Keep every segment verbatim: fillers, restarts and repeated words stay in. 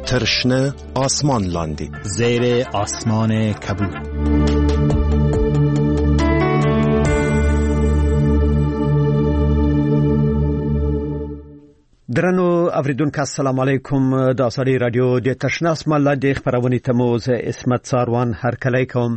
ترشنه آسمان لاندی زیر آسمان کبود. درنو اوریدونکو السلام علیکم. د اساري رادیو د ترشنه آسمان لاندې خبرونه تموز اسمت ساروان هر کله کوم.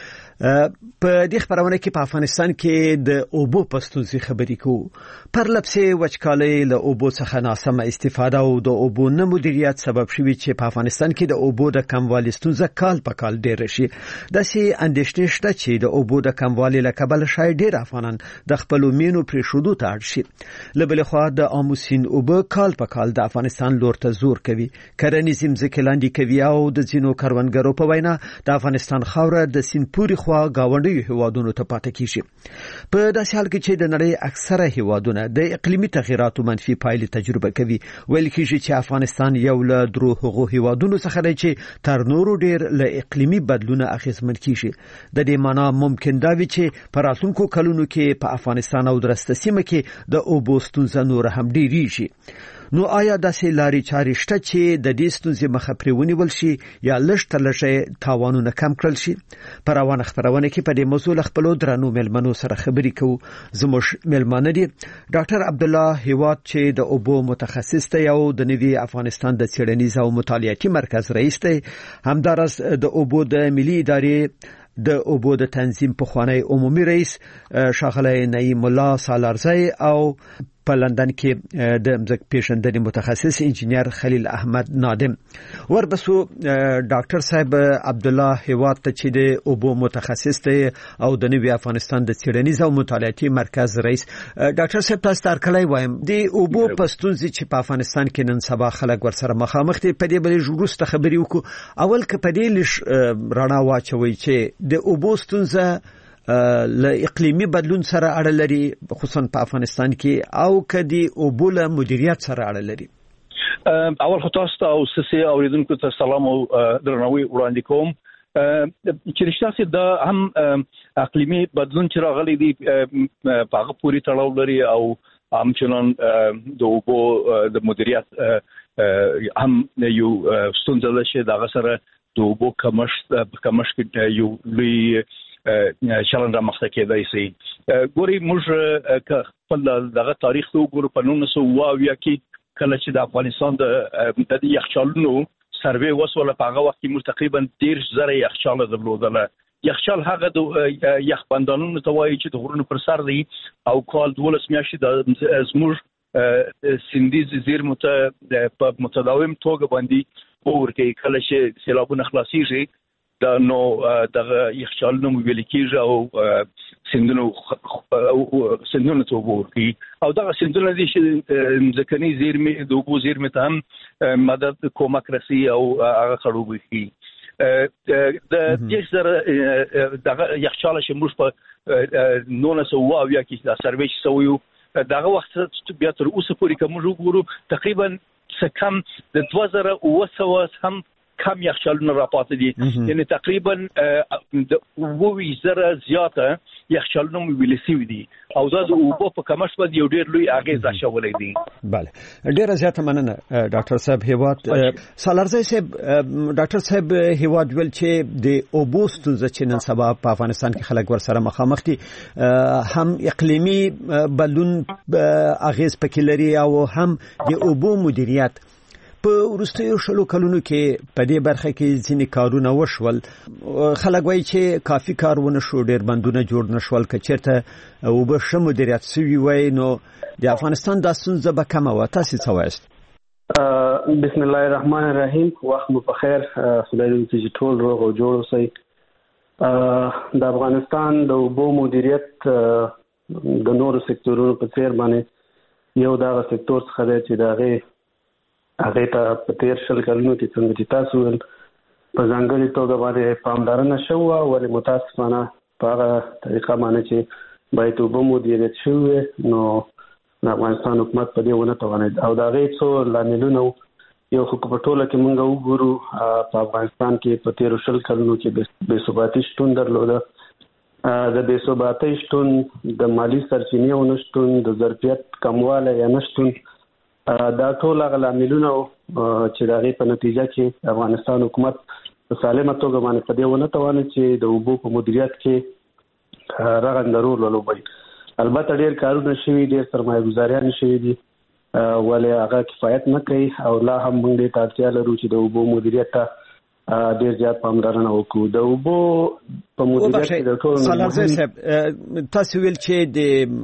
په دې خبرونه کې په افغانستان کې د اوبو پستونزي خبرې کوو. پر لپسې وچکالۍ له اوبو څخه ناسمه استفاده او د اوبو نه مدیریت سبب شوی چې په افغانستان کې د اوبو د کموالي ستونزه کال په کال ډېره شي. داسې اندېښنې شته چې د اوبو د کموالي له کبله شاید ډېر افغانان د خپل مینو پرېښودو ته اړ شي. له بلې خوا د آمو سیند اوبه کال په کال د افغانستان لور ته زور کوي، کرنیزې مځکې لاندې کوي او د ځینو کروندګرو په وینا د افغانستان خاوره د سیند پورې خوا گاونډي هیوادونو ته پاتې کیږي. په داسې حال کې چې د نړۍ اکثره هیوادونه د اقلیمي تغیراتو منفي پایلې تجربه کوي، ویل کېږي چې افغانستان یو له درو هغو هیوادونو څخه دی چې تر نورو ډیر له اقلیمي بدلون اغیزمن کیږي. د دې معنی ممکن دا وي چې په راتلونکو کلونو کې په افغانستان او درسته سیمه کې د اوبو ستونزه نور هم ډیریږي. نو آیا داسې لارې چارې شته چې د دې ستونزې مخه پرې ونیول شي یا لږ تر لږه تاوانونه کم کړل شي؟ په روانه خبرونه کې په دې موضوع له خپلو درنو مېلمنو سره خبرې کوو. زموږ مېلمانه دي ډاکټر عبدالله هیواد چې د اوبو متخصص دی او د نوي افغانستان د څېړنیز او مطالعاتي مرکز رئیس دی، همدارس د اوبو د ملي ادارې د اوبو د تنظیم پخوانی عمومي رئیس ښاغلی نعیم الله سالارزی او په لندن کې د مځک پیژندنې متخصص انجینیر خلیل احمد نادم. وربسو ډاکټر صاحب عبدالله هیواد ته چې د اوبو متخصص دی او د نوي افغانستان د څېړنیز او مطالعاتي مرکز رئیس. ډاکټر صاحب تاسو ته هرکلی وایم. د اوبو په ستونزې چې په افغانستان کې نن سبا خلک ورسره مخامخ دي، په دې باندې وروسته خبرې وکړو. اول که په دې لږ رڼا واچوي چې د اوبو ستونزه له اقلیمي بدلون سره اړه لري خصوصا په افغانستان کې او کدي اوبو له مدیریت سره اړه لري. اول خو تاسو ته او سسي اوریدونکو ته سلام او درناوی وړاندې کوم. چې رښتیا دا هم اقلیمي بدلون چې راغلی دی په هغه پورې تړاو لري او همچنان د اوبو د مدیریت هم یو ستونزه ده چې دغه سره د اوبو کمښت کمښت یو لوی چلن را مخته کېدای شي. ګوري موږ که خپل دغه تاریخ ته وګورو په نولس سوه اویا کې کله چې د افغانستان د د یخچالونو سروې وسوله په هغه وخت کې موږ تقریبا دېرش زره یخچاله درلودله. یخچال هغه د یخبندانونو ته وایي چې د غرونو پر سر دی او کال دولس میاشتې د زموږ سیندیز زیرمو ته په متداوم توګه باندې ورکوي. کله چې سیلابونه خلاصیږي دا نو دغه یخچالونه ویل کېږي او سیندونو سیندونو ته ورکوي او دغه سیندونه دي چې ځمکني زیرمې د اوبو زیرمې ته هم مدد کومک رسي او هغه خړوبوي کوي. د دېرش زره دغه یخچاله چې موږ په نولس سوه اویا کې دا سروې چې سوی وو دغه وخت بیا تر اوسه پورې که موږ وګورو تقریبا څه کم د دوه زره اوه سوه هم کم یخچالونه راپاتې دي. یعنی تقریبا د اووه زره زیاته یخچالونه ویل شوي دي او دا د اوبو په کمښت باندې یو ډېر لوی اغېز اچولی دی. بله ډېره زیاته مننه ډاکټر صاحب هیواد. سالارزی صاحب ډاکټر صاحب هیواد ویل چې د اوبو ستونزه چې نن سبا په افغانستان کې خلک ورسره مخامخ دي هم اقلیمي بدلون اغېز پکې لري او هم د اوبو مدیریت. په وروستیو شلو کلونو کې په دې برخه کې ځینې کارونه وشول. خلک وایي چې کافي کار ونه شو، ډېر بندونه جوړ نه شول. که چېرته اوبه ښه مدیریت سوي وای نو د افغانستان دا ستونزه به کمه وه. تاسې څه وایاست؟ بسم الله الرحمن الرحیم. وخت مو په خیر. خدای دې چې ټول روغ او جوړ اوسئ. د افغانستان د اوبو مدیریت د نورو سکتورونو په څیر باندې یو دغه سکتور څخه دی چې د هغې هغه ته په تیر شل کلونو کې څنګه چې تاسو ول په ځانګړي توګه باندې پاملرنه شوه، ولې متاسفانه په هغه طریقه باندې چې باید اوبه مدیریت شوی نو د افغانستان حکومت په دې ونه توانید او د هغې څو لاملونه یو خو په ټوله کې موږ وګورو په افغانستان کې په تیرو شل کلونو کې بې ثباتي شتون درلوده. د بې ثباتۍ شتون، د مالي سرچینې نشتون، د ظرفیت کموالی یا نشتون، دا ټول هغه لاملونه چې دغه په نتیجه کې افغانستان حکومت په سالمه توګه باندې په دې ونه توانه چې د اوبو په مدیریت کې رغنده رول ولوبوي. البته ډېر کارونه شوي، ډېر سرمایه ګزاریان شوي دي، ولې هغه کفایت نه کوي او لا هم موږ دې اړتیا لرو چې د اوبو مدیریت ته ډېر زیات پاملرنه وکړو. د اوبو په مدیریت کې د ټولو سالارزی صاحب تاسو ویل چې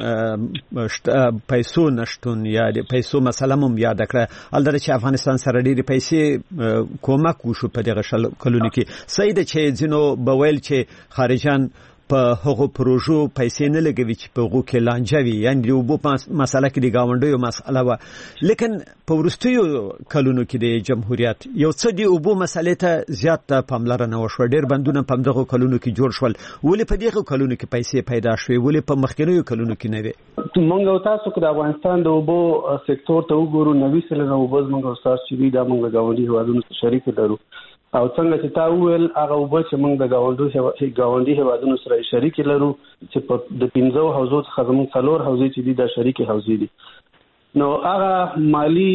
د پیسو نشټون یا د پیسو مسله مم یاد کړه، البته چې افغانستان سره ډېرې پیسې کومک وشو په دغه شل کلونو کې. صحیح ده چې ځینو بویل چې خارجان په هغو پروژو پیسې نه لګوي چې په هغو کې لانجه وي، یعنې د اوبو مسله کې د ګاونډیو مسله وه، لیکن په وروستیو کلونو کې د جمهوریت یو څه د اوبو مسلې ته زیاته پاملرنه وشوه، ډېر بندونه په همدغو کلونو کې جوړ شول. ولې په دغو کلونو کې پیسې پیدا شوې، ولې په مخکینیو کلونو کې نه وې؟ موږ او تاسو که د افغانستان د اوبو سکتور ته وګورو، نوي سلنه اوبه زموږ او ستاسو چې دي دا موږ د ګاونډي هېوادونو سره شریک لرو، او څنګه چې تا وویل هغه اوبه چې موږ د ګاونډي ګاونډي هېوادونو سره شریک لرو چې په د پنځو حوزو څخه زموږ څلور حوزې چې دي دا شریکې حوزې دي. نو هغه مالی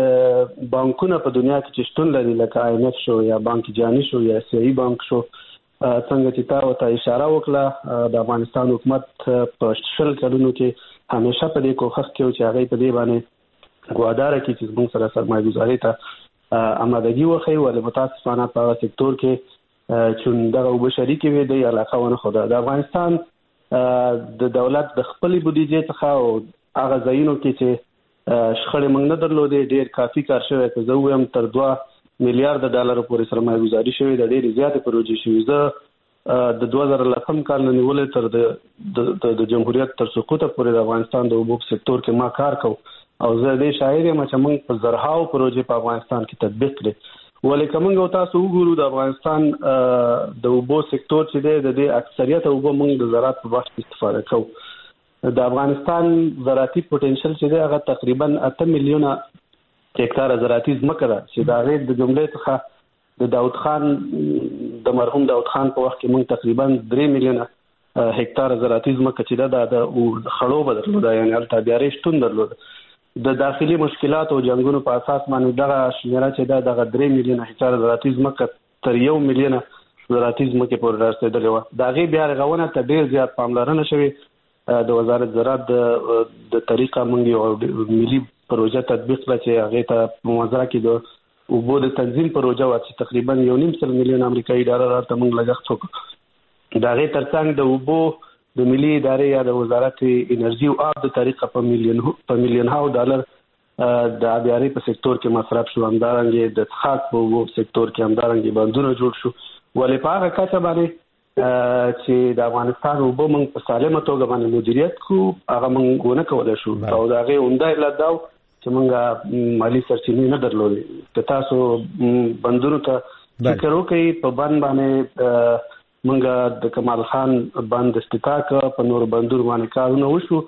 بانکونه په دنیا کې چې شتون لري لکه آی ایم اف شو یا بانک جهانی شو یا ایسیایي بانک شو، څنګه چې تا ورته اشاره وکړه د افغانستان حکومت په شل کلونو کې همیشه په دې کوښښ کې چې هغه په دې باندې ګواداره کې چې موږ سره سرمایه ګزاري ته آمادګي وخی، ولې متاسفانه په سکتور کې چې دغه اوبه شریکې وي د علاقه ونه خو د افغانستان د دولت د خپلې بودیجې څخه او هغه ځایونو کې چې شخړې موږ نه درلودې ډېر کافي کار شوی. که زه ووایم تر دوه میلیارډ ډالر پورې سرمایه ګزاري شوې ده، ډېرې زیاتې پروژې شوي. زه د دوه زره لسم کال نه نیولې تر د جمهوریت تر سقوطه پورې د افغانستان د اوبو سکتور کې ما کار کوم او زه دې شاعر یم چې موږ په زرهاو پروژې په افغانستان کې تطبیق کړې. ولې که موږ او تاسو وګورو د افغانستان د اوبو سکتور چې دی د دې اکثریت اوبه موږ د زراعت په بخش کې استفاده کوو. د افغانستان زراعتي پوتنشل چې دی هغه تقریبا اته میلیونه هکتاره زراعتي ځمکه ده چې د هغې د جملې څخه د داود خان د مرحوم داود خان په وخت کې موږ تقریبا درې میلیونه هکتاره زراعتي ځمکه چې ده د خړو به درلوده، یعنې هلته بیارې شتون درلوده. د داخلي مشکلات او جنگونو په اساس باندې دغه شمیره چې ده دغه درې میلیونه هکتاره زراعتي ځمکه تر یو میلیونه زراعتي ځمکې پورې رارسېدلې وه. د هغې بیا رغونه ته ډېر زیات پاملرنه شوې. د وزارت زراعت د طریقه موږ یو ملي پروژه تطبیق کړه چې هغې ته په موازنه کې د اوبو د تنظیم پروژه وه چې تقریبا یو نیم سل میلیون امریکایي ډالر ورته موږ لګښت وکړو. د هغې ترڅنګ د اوبو د ملي ادارې یا د وزارت انرژي او آب د طریقه په میلیون په میلیون هاو ډالر د آبیاري په سکتور کې مصرف شو. همدارنګه د څښاک په اوبو سکتور کې همدارنګه بندونه جوړ شو. ولې په هغه کچه باندې چې د افغانستان اوبه موږ په سالمه توګه باندې مدیریت کو هغه موږ ونه کولی شو او د هغې عمده علت دا چې موږ مالي سرچینې نه درلودې. که تاسو بندونو ته فکر وکړئ، په بند باندې منګه د کمال خان بند افتتاح کړ، په نور بندونو باندې کارونه وشو،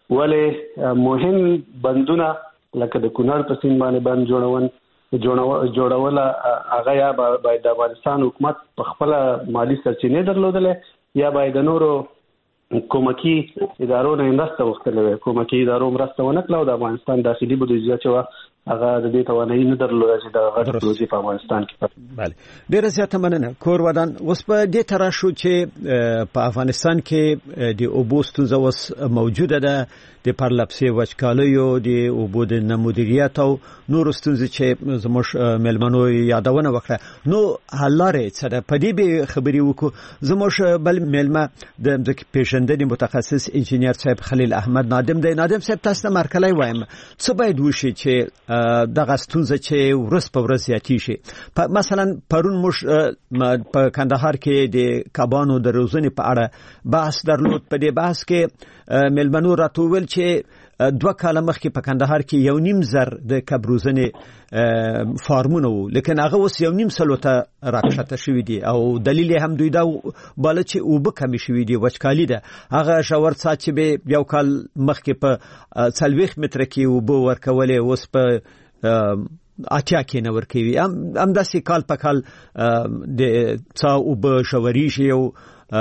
ولې مهم بندونه لکه د کونړ په سیند باندې بند جوړول جوړول هغه یا باید د افغانستان حکومت په خپل مالی سرچینې درلودلې یا باید د نورو کومکی ادارو نه مرسته وغوښتلې وای. کومکی ادارو مرسته ونه کړه او د افغانستان داخلي بودیجه چې وه هغه د دې توانایي نه درلوده چې د غټ پروژې په افغانستان کې. بله، ډېره زیاته مننه. کور ودان اوس په دې طرح شو چې په افغانستان کې د اوبو ستونزه اوس موجوده ده، د پرلپسې وچکالیو، د اوبو د نه مدیریت او نورو ستونزې چې زموږ میلمنو یادونه وکړه. نو حل لارې څه ده؟ په دې به خبرې وکړو. زموږ بل میلمه د ځمکې پېژندنې متخصص انجینر صاحب خلیل احمد نادم دی. نادم صاحب، تاسو ته مرکلی وایم، څه باید وشي چې دغه ستونزه چې ورځ په ورځ زیاتې شي؟ مثلا پرون موږ په کندهار کې د کبانو د روزنې په اړه بحث درلود. په دې بحث کې میلمنو راته وویل چې دوه کاله مخکې په کندهار کې یو نیم زر د کب روزنې فارمونه وو، لیکن هغه اوس یو نیم سلو ته راکښته شوي دي او دلیل هم دوی دا باله چې اوبه کمې شوي دي، وچکالي ده. هغه ژور څاه چې به یو کال مخکې په څلوېښت متره کې اوبه ورکولې اوس په اتیا کې نه ورکوي. همداسې کال په کال د څاه اوبه ژورېږي او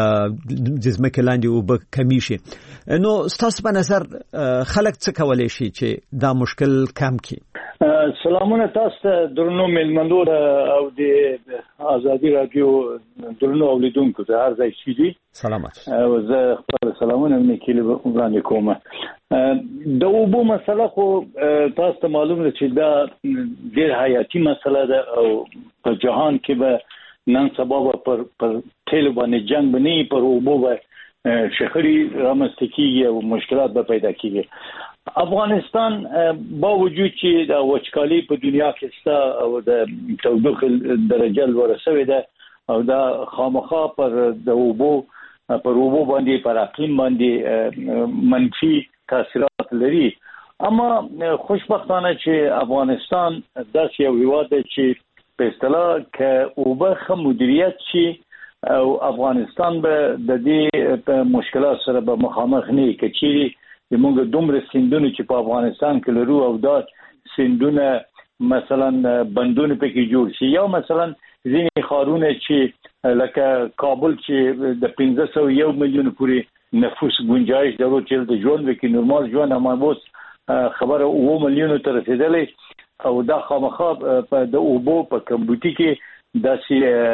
د ځمکې لاندې اوبه کمې شي. نو ستاسو په نظر خلک څه کولی شي چې دا مشکل کم کړي؟ سلامونه تاسو ته درنو ملمنو او د ازادي رادیو درنو اولیدونکو ته هر ځای شي دي سلامات او زه خپل سلامونه مکیل وړاندې کوم. د اوبو مسله خو تاسو ته معلومه چې دا ډېر حیاتي مسله ده او په جهان کې به نن سبا پر پر تیل باندې جنگ بني پر اوبو به شخړې رامنځته کیږي او مشکلات به پیدا کیږي. افغانستان با وجود چې د وچکالي په دنیا کې ستا او د تودوخه درجه لوړه شوې ده او دا خامخا پر د اوبو پر اوبو باندې پر اقلیم باندې منفي تاثیرات لري. اما خوشبختانه چې افغانستان داسې یو هیواد دی چې په اصطلاح کې اوبه ښه مدیریت شي او افغانستان به د دې مشکلات سره به مخامخ نه کېږي. موږ دومره سیندونه چې په افغانستان کې لرو او دا سیندونه مثلا بندونه پکې جوړ شي یا مثلا ځینې ښارونه چې لکه کابل چې د پنځه سوه یو میلیون پورې نفوس گنجائش درلود چې د ژوند وکړي نورمال ژوند اما اوس خبره اوه میلیونو ته رسیدلې او دا خامخا په د اوبو په کمبودي کې داسې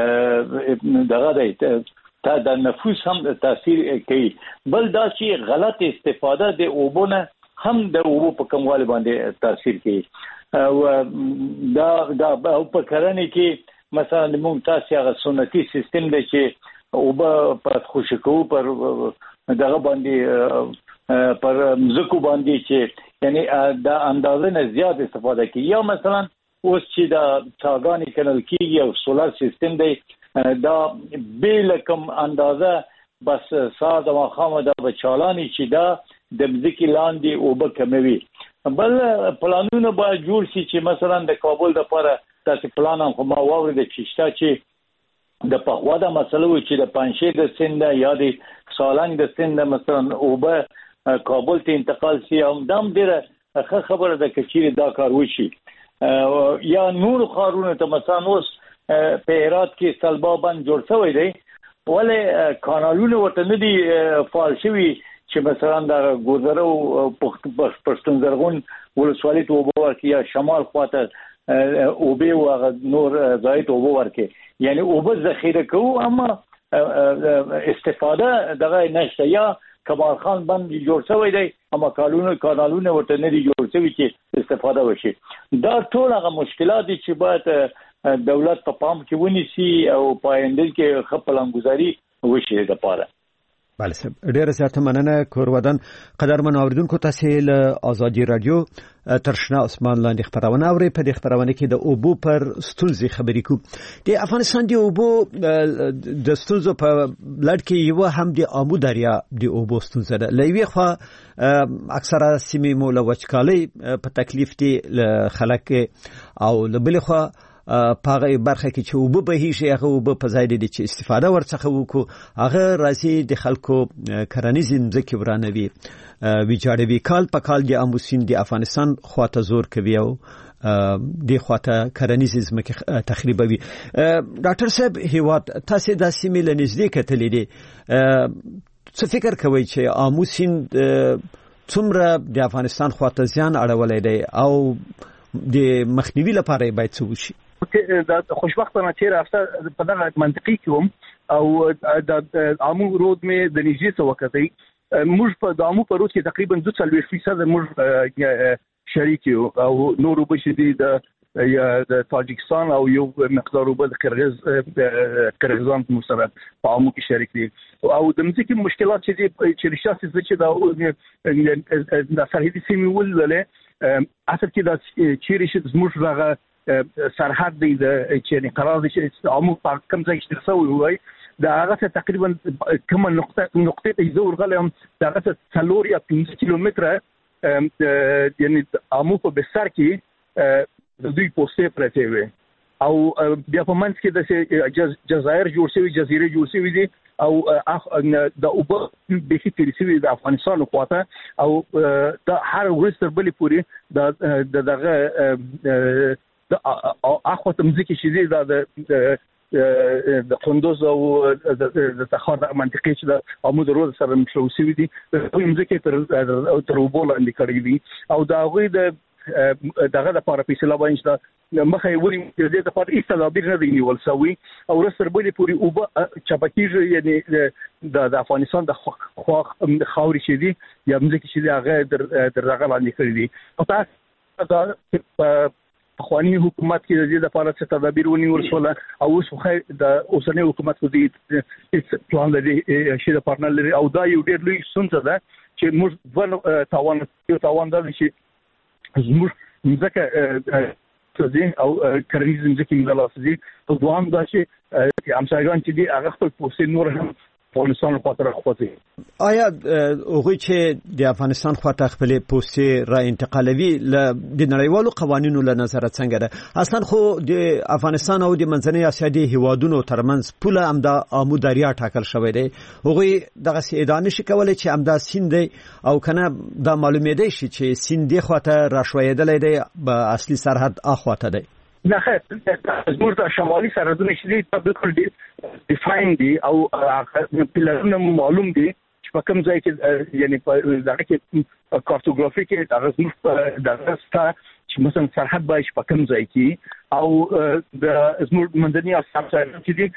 دغه دی تا د نفوس هم تاثیر کوي. بل دا چې غلط استفاده د اوبو نه هم د اوبو په کموالي باندې تاثیر کوي. او دا دا په کرنې کې مثلا موږ تاسو هغه سنتي سیستم دی چې اوبه په خوشکو پر دغه باندې پر مزکو باندې چې یعنی دا اندازه نه زیات استفاده کوي یا مثلا اوس چې دا څاګانې کنل کیږي او سولار سیستم دی دا بیل کم اندازه بس سار د مخامه دا بچالانی چې دا د مځکې لاندې اوبه کموي. بل پلانونه به جوړ شي چې مثلا د کابل د لپاره تاسو پلان هم ما واورید چې شته چې د پخوا د مسلو چې د پنځه د سند یا د سالنګ د سند مثلا اوبه کابل ته انتقال شي هم دام ډیره ښه خبره ده چې دا کار وشي. یا نور خارونه ته مثلا اوس په هرات کې سلبا بند جوړ شوی دی ولې کانالونه ورته نه دي فعال شوي چې مثلا د ګوزره او پښتون زرغون ولسوالۍ ته اوبه ورکړي یا شمال خواته اوبه او نور ځای ته اوبه ورکړي یعنی اوبه ذخیره کوو اما استفاده دغه نشته. یا کمال خان بند جوړ شوی دی اما کانالونه کانالونه ورته نه دي جوړ شوي چې استفاده وشي. دا ټول هغه مشکلات دي چې باید دولت په پام کې ونیسي او پاینده کې ښه پلانګذاري وشي د پاره. بله صاحب ډیره زیاته مننه کورودان. قدرمن اوریدونکو تاسو له ازادي رادیو ترشنا عثمان لاندې خبرونه اوري. په دې خبرونه کې د اوبو پر ستونزې خبرې کوو. د افغانستان د اوبو د ستونزو په لړ کې یو هم د آمو دریا د اوبو ستونزه ده. لوي خو اکثره سیمې مو له وچکالۍ په تکلیف دي خلک او بل خو پاغه برخه کې چې وب به هیڅ هغه وب په ځای دي چې استفاده ورڅخه وکړو هغه راځي د خلکو کرنیزم ځکه ورانوي ویجاړوي کال په کال د اموسین د افغانستان خواته زور کوي او د خواته کرنیزم کې تخریبوي. ډاکټر صاحب هیواد تاسو د سیمې لنځدې کتلې دي څه فکر کوي چې اموسین څومره د افغانستان خواته ځان اړولې دی او د مخنیوي لپاره باید څه وشي؟ دا خوشبختانه چې رافته په دغه منطقي کوم او د عامو رود مې د نږدې څه وکړي موږ په د عامو په رود کې تقریبا دوه څلوېښت فیصد موږ شریک یو او نور وبشدي د د تاجکستان او یو مقدار وب د قرغیز قرغیزان مسره په عامو کې شریک دي او د مځکې مشکلات چې چې رښتیا چې دا د سرحدي سیمې ولله اصل کې دا چیرې چې زموږ راغه سرحد دی د چې قرار دي چې عموم په کوم ځای کې ترسوي وای دا هغه تقریبا کومه نقطه نقطه ته زور غلم دا هغه څلور یا پنځه کیلومتره یعنی عموم په بسر کې د دوی پوسټه پرته وي او بیا په منځ کې د جزایر جوړ شوی جزیره جوړ شوی دي او د اوبه به کې ترسوي د افغانستان خواته او د هر ورستر بلې پوری د دغه د اخو تمځکه شې د د قندوز او د تخار منطقې چې د عمود روز سره مشروع شوی دي د مځکه تر تر اوبو لاندې کړی دي او دا غوي د دغه د لپاره فیصله باندې مخه وري د دې لپاره هیڅ تدابیر نه دی نیول شوی او رسر بلې پوری او چپکیږي یعنی د افغانستان د خاوري شې دي یا مځکه چې هغه در دغه لاندې کړی دي او تاسو دا خواني حکومت کې د دې لپاره څه تدابیر ونیول شول او اوس خو د اوسنۍ حکومت کو دي پلان لري چې د پارتنر لري او دا یو ډېر لوی ستونزه ده چې موږ ول تاوان یو تاوان ده چې موږ ځکه چې او کرنیز ځکه موږ لاسدي او دوام دا چې همسایګان چې دي هغه خپل پوسټ نور هم افغانستان خاطر خپل آیا هغه چې د افغانستان خاطر خپل پوسټ را انتقالوي ل د نړیوالو قوانینو له نظر څنګه ده اصلا خو د افغانستان او د منځنۍ اسیا د هیوادونو ترمنځ پوله امدا آمو دریا ټاکل شوی دی هغه دغه سیدانه شي کولای چې امدا سیند او کنه د معلومې دی چې سیند خاطر را شویدل دی په اصلي سرحد اخواته دی نه زموږ د شمالي سرحدونه چې دي په بالکل ډیفاین دي او پلانونه معلوم دي چې په کوم ځای کې یعنی په دغه کې کارتوګرافي کې دغه زموږ دغه ستا چې مثلا سرحد باید په کوم ځای کې او د زموږ منځني اسیا چې دي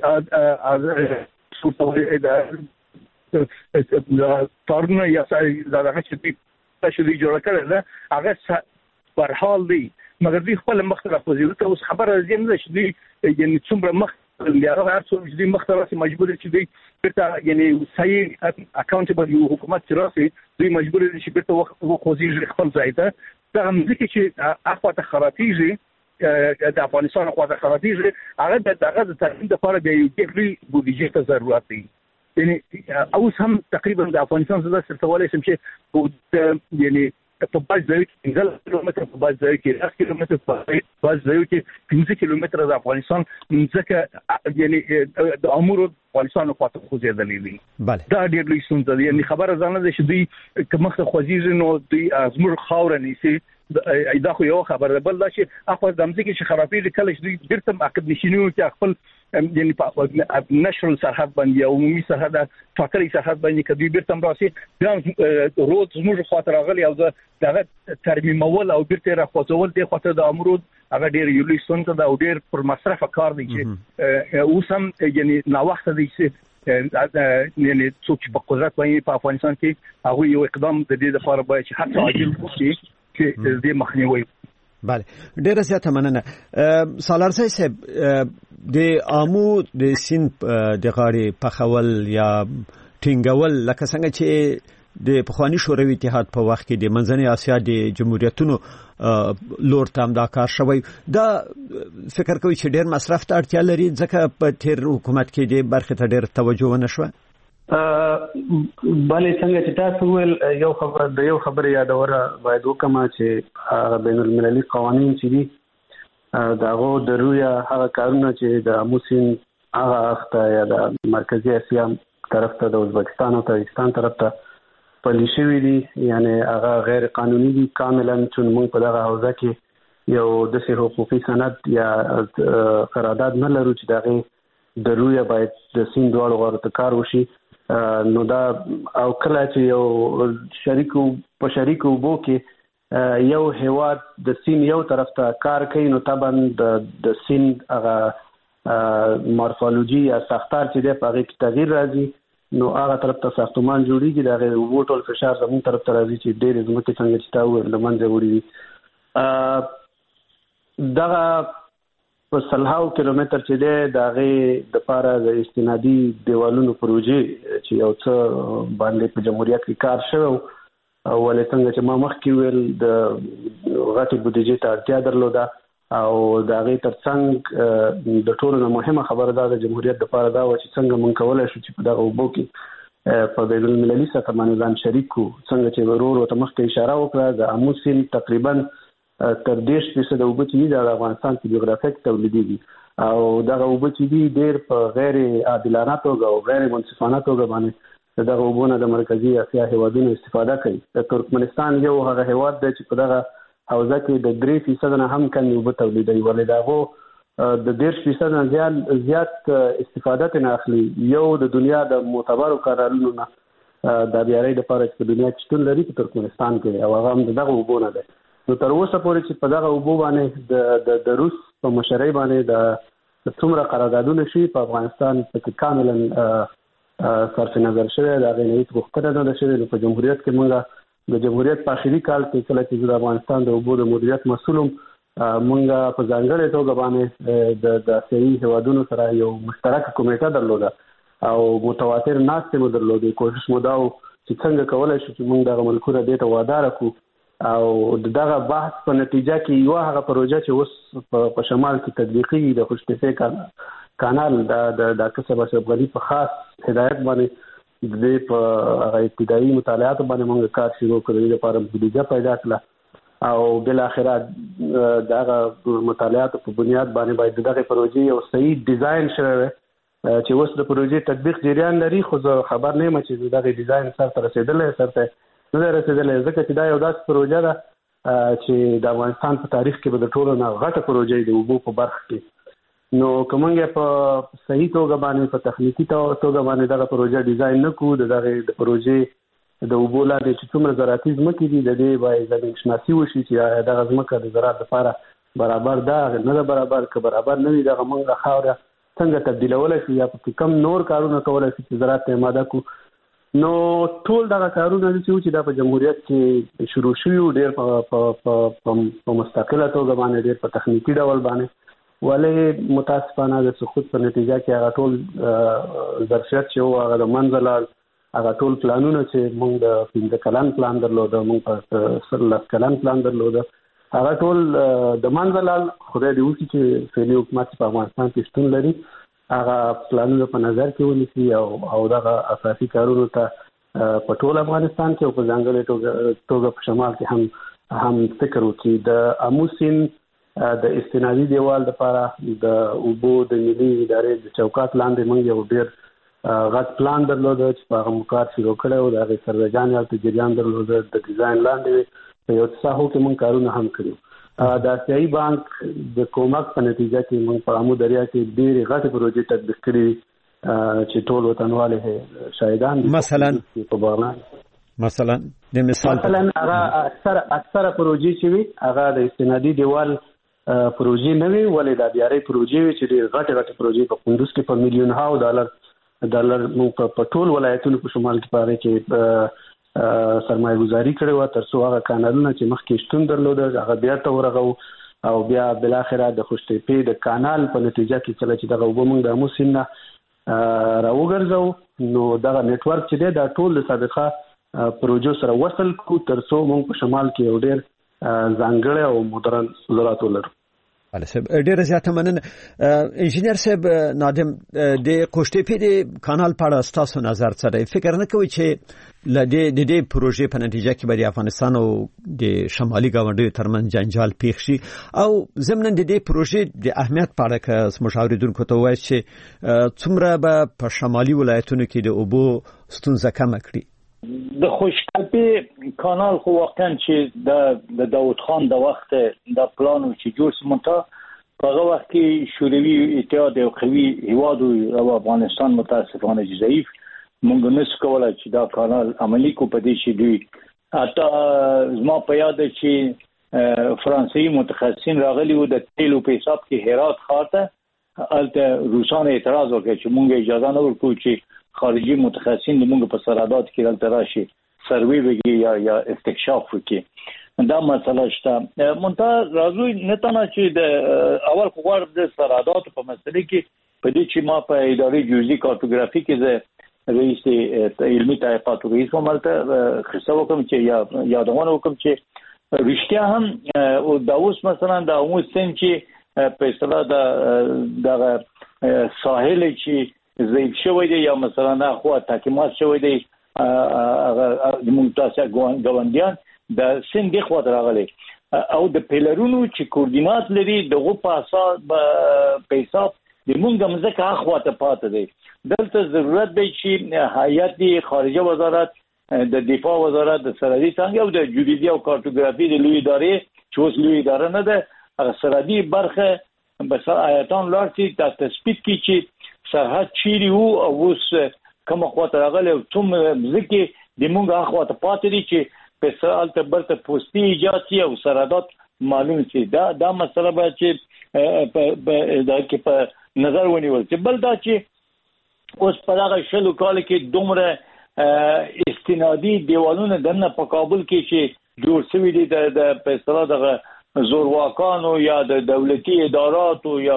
د تارونه یا دغه چې دي چې دي جوړ کړل هغه پر حال دی مګر دوی خپل مخ ته راځي ته اوس خبره زم ده چې دوی یعنی څومره مخ لیاغه هر څو چې دوی مخ ته راځي مجبور چې دوی بیرته یعنی صحیح اکاونټبل یو حکومت چې راځي دوی مجبور دي چې بیرته وخت وخوځي خپل ځای ته دا هم ځکه چې اخواته خرابېږي د افغانستان اخواته خرابېږي هغه د دغه د ترمیم لپاره د یو ډېر بودیجې ته ضرورت دی یعنی اوس هم تقریبا د افغانستان زده ستولای سم چې یعنی په باز ځای کې څنګه کیلومتر په باز ځای کې اته کیلومتر په باز ځای کې پنځه کیلومتر د افغانستان ځکه یعنی د امور افغانستان په خاطر خو زیاتې دي بله دا ډېر لوی ستونزه ده یعنی خبره ځانه ده چې دوی کومه خوځیږي نو دوی زموږ خاور نیسي دا خو یو خبره بل دا چې اخو د مځکه چې خرابېږي کله چې دوی بیرته عقد نشینیو چې خپل یعنی په نشرل سرحد باندې او عمومي سرحد ټاکلي سرحد باندې کدي بیرته راسي بیا روز زموږ خاطر غلي او دغه ترمیمول او بیرته راخوځول د خاطر د امرود هغه ډېر یو لوی ستونزه ده او ډېر پر مصرف کار دی چې اوس هم یعنی نا وخت دی چې یعنی څوک په قدرت باندې په افغانستان کې هغه یو اقدام د دې لپاره باید چې هڅه عاجل وکړي چې دې مخنیوي بله ډیره زیاته مننه سالارزی صاحب د آمو د سین د غاړې پخول یا ټینګول لکه څنګه چې د پخوانی شوروي اتحاد په وخت کې د منځنۍ اسیا د جمهوریتونو لور ته دا کار شوی دا فکر کوي چې ډیر مصرف ته اړتیا لري ځکه په تیر حکومت کې د برخه ته ډیر توجه ونه شو بلې څنګه چې تاسو ول یو خبر د یو خبر یادوره باید وکما چې بین المللي قوانين چې دي داغه د رویا هغه کارونه چې د اموسین هغه اخته یا د مرکزی اسیا طرف ته د ازبکستان او تاجکستان طرف ته پالیشي دي یعنی هغه غیر قانوني دي کاملا چې موږ په دغه حوزه کې یو د حقوقي سند یا قرارداد نه لرو چې دغه د رویا باید د سین دوه غوړو ته کار وشي نو دا او کله چې یو شریکو په شریکو وبو کې یو هیواد د سین یو طرف ته کار کوي نو طبعا د د سین هغه مورفولوژي یا ساختار چې د هغه کې تغییر راځي نو هغه طرف ته ساختمان جوړیږي دغه وبو ټول فشار زموږ طرف ته راځي چې ډېر زموږ څنګه چې تاو لمنځه وړي دغه په سلهاو کیلومتر چې ده دغه د پاره د استنادي دیوالونو پروژې چې یو څه باندې په جمهوریت کې کار شوی او ولې څنګه چې ما مخکې ویل د غټي بودیجې ته اړتیا درلوده او دغه ترڅنګ د ټولو مهمه خبره ده د جمهوریت د پاره دا و چې څنګه مونږ کولای شو چې په دغه وبو کې په بین المللي سطح باندې ځان شریکو څنګه چې ورور ته مخکې اشاره وکړه د اموسین تقریبا تر دیش فیصد اوبه چې د افغانستان کې جغرافیک تولیدي دي او دغه اوبه چې دي ډېر په غیر عادلانه توګه او غیر منصفانه توګه باندې دغه اوبونه د مرکزی اسیا هیوادونو استفاده کوي د ترکمنستان یو هغه هیواد دی چې په دغه حوزه کې د درې فیصد نه هم کم اوبه تولیدي ولې دغه د دیش فیصد نه زیات زیات استفاده نه اخلي یو د دنیا د معتبرو قراردادونو نه د بیارۍ لپاره چې په دنیا کې شتون لري په ترکمنستان کې او هغه هم دغه اوبونه ده نو تر اوسه پورې چې په دغه اوبو باندې د د روس په مشرۍ باندې د څومره قراردادونه شي په افغانستان کې کاملا صرف نظر شوی دا غوښتنه غوښتنه نه شوی په جمهوریت کې موږ د جمهوریت په اخیری کال کې کله چې د افغانستان د اوبو د مدیریت مسولم موږ په ځانګړې توګه باندې د د اسیایي هیوادونو سره یو مشترک کمیټه درلوده او متواتر ناستې مو درلودې کوشش مو دا چې څنګه کولای شو چې موږ دغه ملکونه دې ته وادار کړو او دغه بحث په نتیجه کې یو هغه پروژه چې اوس په شمال کې تطبیقي د خوشتفه کانال د د کسب اشرفغنی په خاص هدایت باندې د په ابتدایي مطالعات باندې موږ کار شروع کړی لپاره بودیجه پیدا کړه او بل اخره دغه مطالعات په بنیاد باندې باید دغه پروژې یو صحیح ډیزاین شوی چې اوس د پروژې تطبیق جریان لري خو زه خبر نه یم چې دغه ډیزاین سره تر رسیدلې سره نه رسیدلې ځکه چې دا یو داسې پروژه ده چې د افغانستان په تاریخ کې به د ټولو نه غټه پروژه د اوبو په برخه کې نو کومنګ په صحیح توګه باندې په تخنیکی توګه باندې دغه پروژه ډیزاین نکو دغه د پروژې د اوبو لاندې چې څومره زراعتي ځمکې دي د دې باید زمين شناسي وشي چې دغه ځمکه د زراعت لپاره برابر ده نه برابر که برابر نه وي دغه موږ خاوره څنګه تبدیلولای شي یا په کم نور کارونه کولای شي چې زراعت ته آماده کو نو ټول دا کارونه چې د جمهوریت کې شروع شوي ډېر په مستقله توګه باندې ډېر په تخنیکی ډول باندې ولې متاسفانه د سقوط په نتیجه کې هغه ټول ظرفیت چې هغه د منځلار هغه ټول پلانونه چې موږ د پنځه کلن پلان درلوده موږ په سلس کلن پلان درلوده هغه ټول د منځلار خدای دې وکړي چې فعلي حکومت په افغانستان کې شتون لري هغه پلانونه په نظر کې ونیسي او او دغه اساسي کارونو ته په ټول افغانستان کې او په ځانګړي توګه په شمال کې هم هم فکر وکړي د اموسین د استنادي دیوال لپاره د اوبو د ملي ادارې د چوکاټ لاندې موږ یو ډېر غټ پلان درلود چې په هغه مکار شروع کړو د هغه سرجان یا تجریان درلود د ډیزاین لاندې په یو څاهو کې موږ کارونه هم کړو د اسیایي بانک د کومک په نتیجه کې موږ په امو دریا کې ډېرې غټې پروژې تطبیق کړې چې ټول وطنواله شاهدان مثلا په بغلان مثلا د مثال مثلا هغه اکثر اکثر پروژې چې وي هغه د استنادي دیوال پروژې نه وي ولې د بیارې پروژې وي چې ډېر غټې غټې پروژې په کندوز کې په میلیون هاو ډالر ډالر موږ په ټول ولایتونو په شمال کې پاره کې سرمایه گذاری کړې و تر څو هغه کانالونه چې مخکې شتون درلود هغه بیا ته ورغو او بیا بل اخره د خوشتپې د کانال په نتیجه کې چې چې دغه وبمنګ د موسین راوګرځو نو دغه نت ورک چې دا ټول د سابقه پروژو سره وصل کو تر څو موږ په شمال کې یو ډېر ځانګړی او مدرن زراعت ولرو. بله صاحب ډېره زیاته مننه انجینر صاحب نادم د قوشتېپې د کانال په اړه ستاسو نظر څه دی فکر نه کوئ چې له دې د دې پروژې په نتیجه کې به د افغانستان او د شمالي ګاونډیو ترمنځ جنجال پیښ شي او ضمن د دې پروژې د اهمیت په اړه که مشاوریدونکو ته ووایي چې څومره به په شمالي ولایتونو کې د اوبو ستونزه کمه کړي د خوشتپې کانال خو واقعا چې د د داوود خان د وخت د پلان چې جوړ سمته په هغه وخت کې شوروي اتحاد او قوي هیواد او افغانستان متاسفانه ضعیف مونږ نه سکولای چې دا کانال عملی کو پدې شي دوی اته زما په یاد چې فرانسوي متخصصین راغلي وو د تیلو په حساب کې هرات خاطه الته روسانو اعتراض وکړ چې مونږ اجازه نه ورکوو چې خارجي متخصصین موږ په سرحدات کې دلته راشي سروي وکړي یا یا استکشاف وکړي دا مسله شته مونږ راځو نه تنه چې د اول خبر د سرحدات په مسله کې په دې چې ما په ادارې جیوزي کارتوګرافي کې زه رئیس علمي تحقیقات رئیس وملته خصه وکم چې یا یادونه وکم چې رښتیا هم او دا اوس مثلا د عموم سن چې په اصطلاح د دغه ساحل چې ضعیف شوی دی یا مثلا نه خو تحکیمات شوی دی د ممتازه ګوندیان د سند خو راغلي او د پیلرونو چې کوردینات لري دغه په اساس په حساب د مونږ مزه اخواته پاتې دی دلته ضرورت دی چې هیئت خارجه وزارت د دفاع وزارت د سرحدي څنګه او د جوډیزي او کارتوګرافي د لوی ادارې چې اوس لوی اداره نه ده هغه سرحدي برخه بس آیتان لارتي د تثبیت کی چې سرحد چیرې وو او اوس کوم خواته راغلی او کوم ځکه د مونږ اخواته پاتې دي چې په الته برته پوسټي ایجاد شي او سرادات معلوم شي. دا دا مسله به چې په دا کې په نظر ونیول چې بل دا چې اوس په هغه شلو کال کې دومره استنادي دیوالونه دنه په کابل کې چې جوړ شوی دي د په اصطلاح دغه زورواکانو یا د دولتي اداراتو یا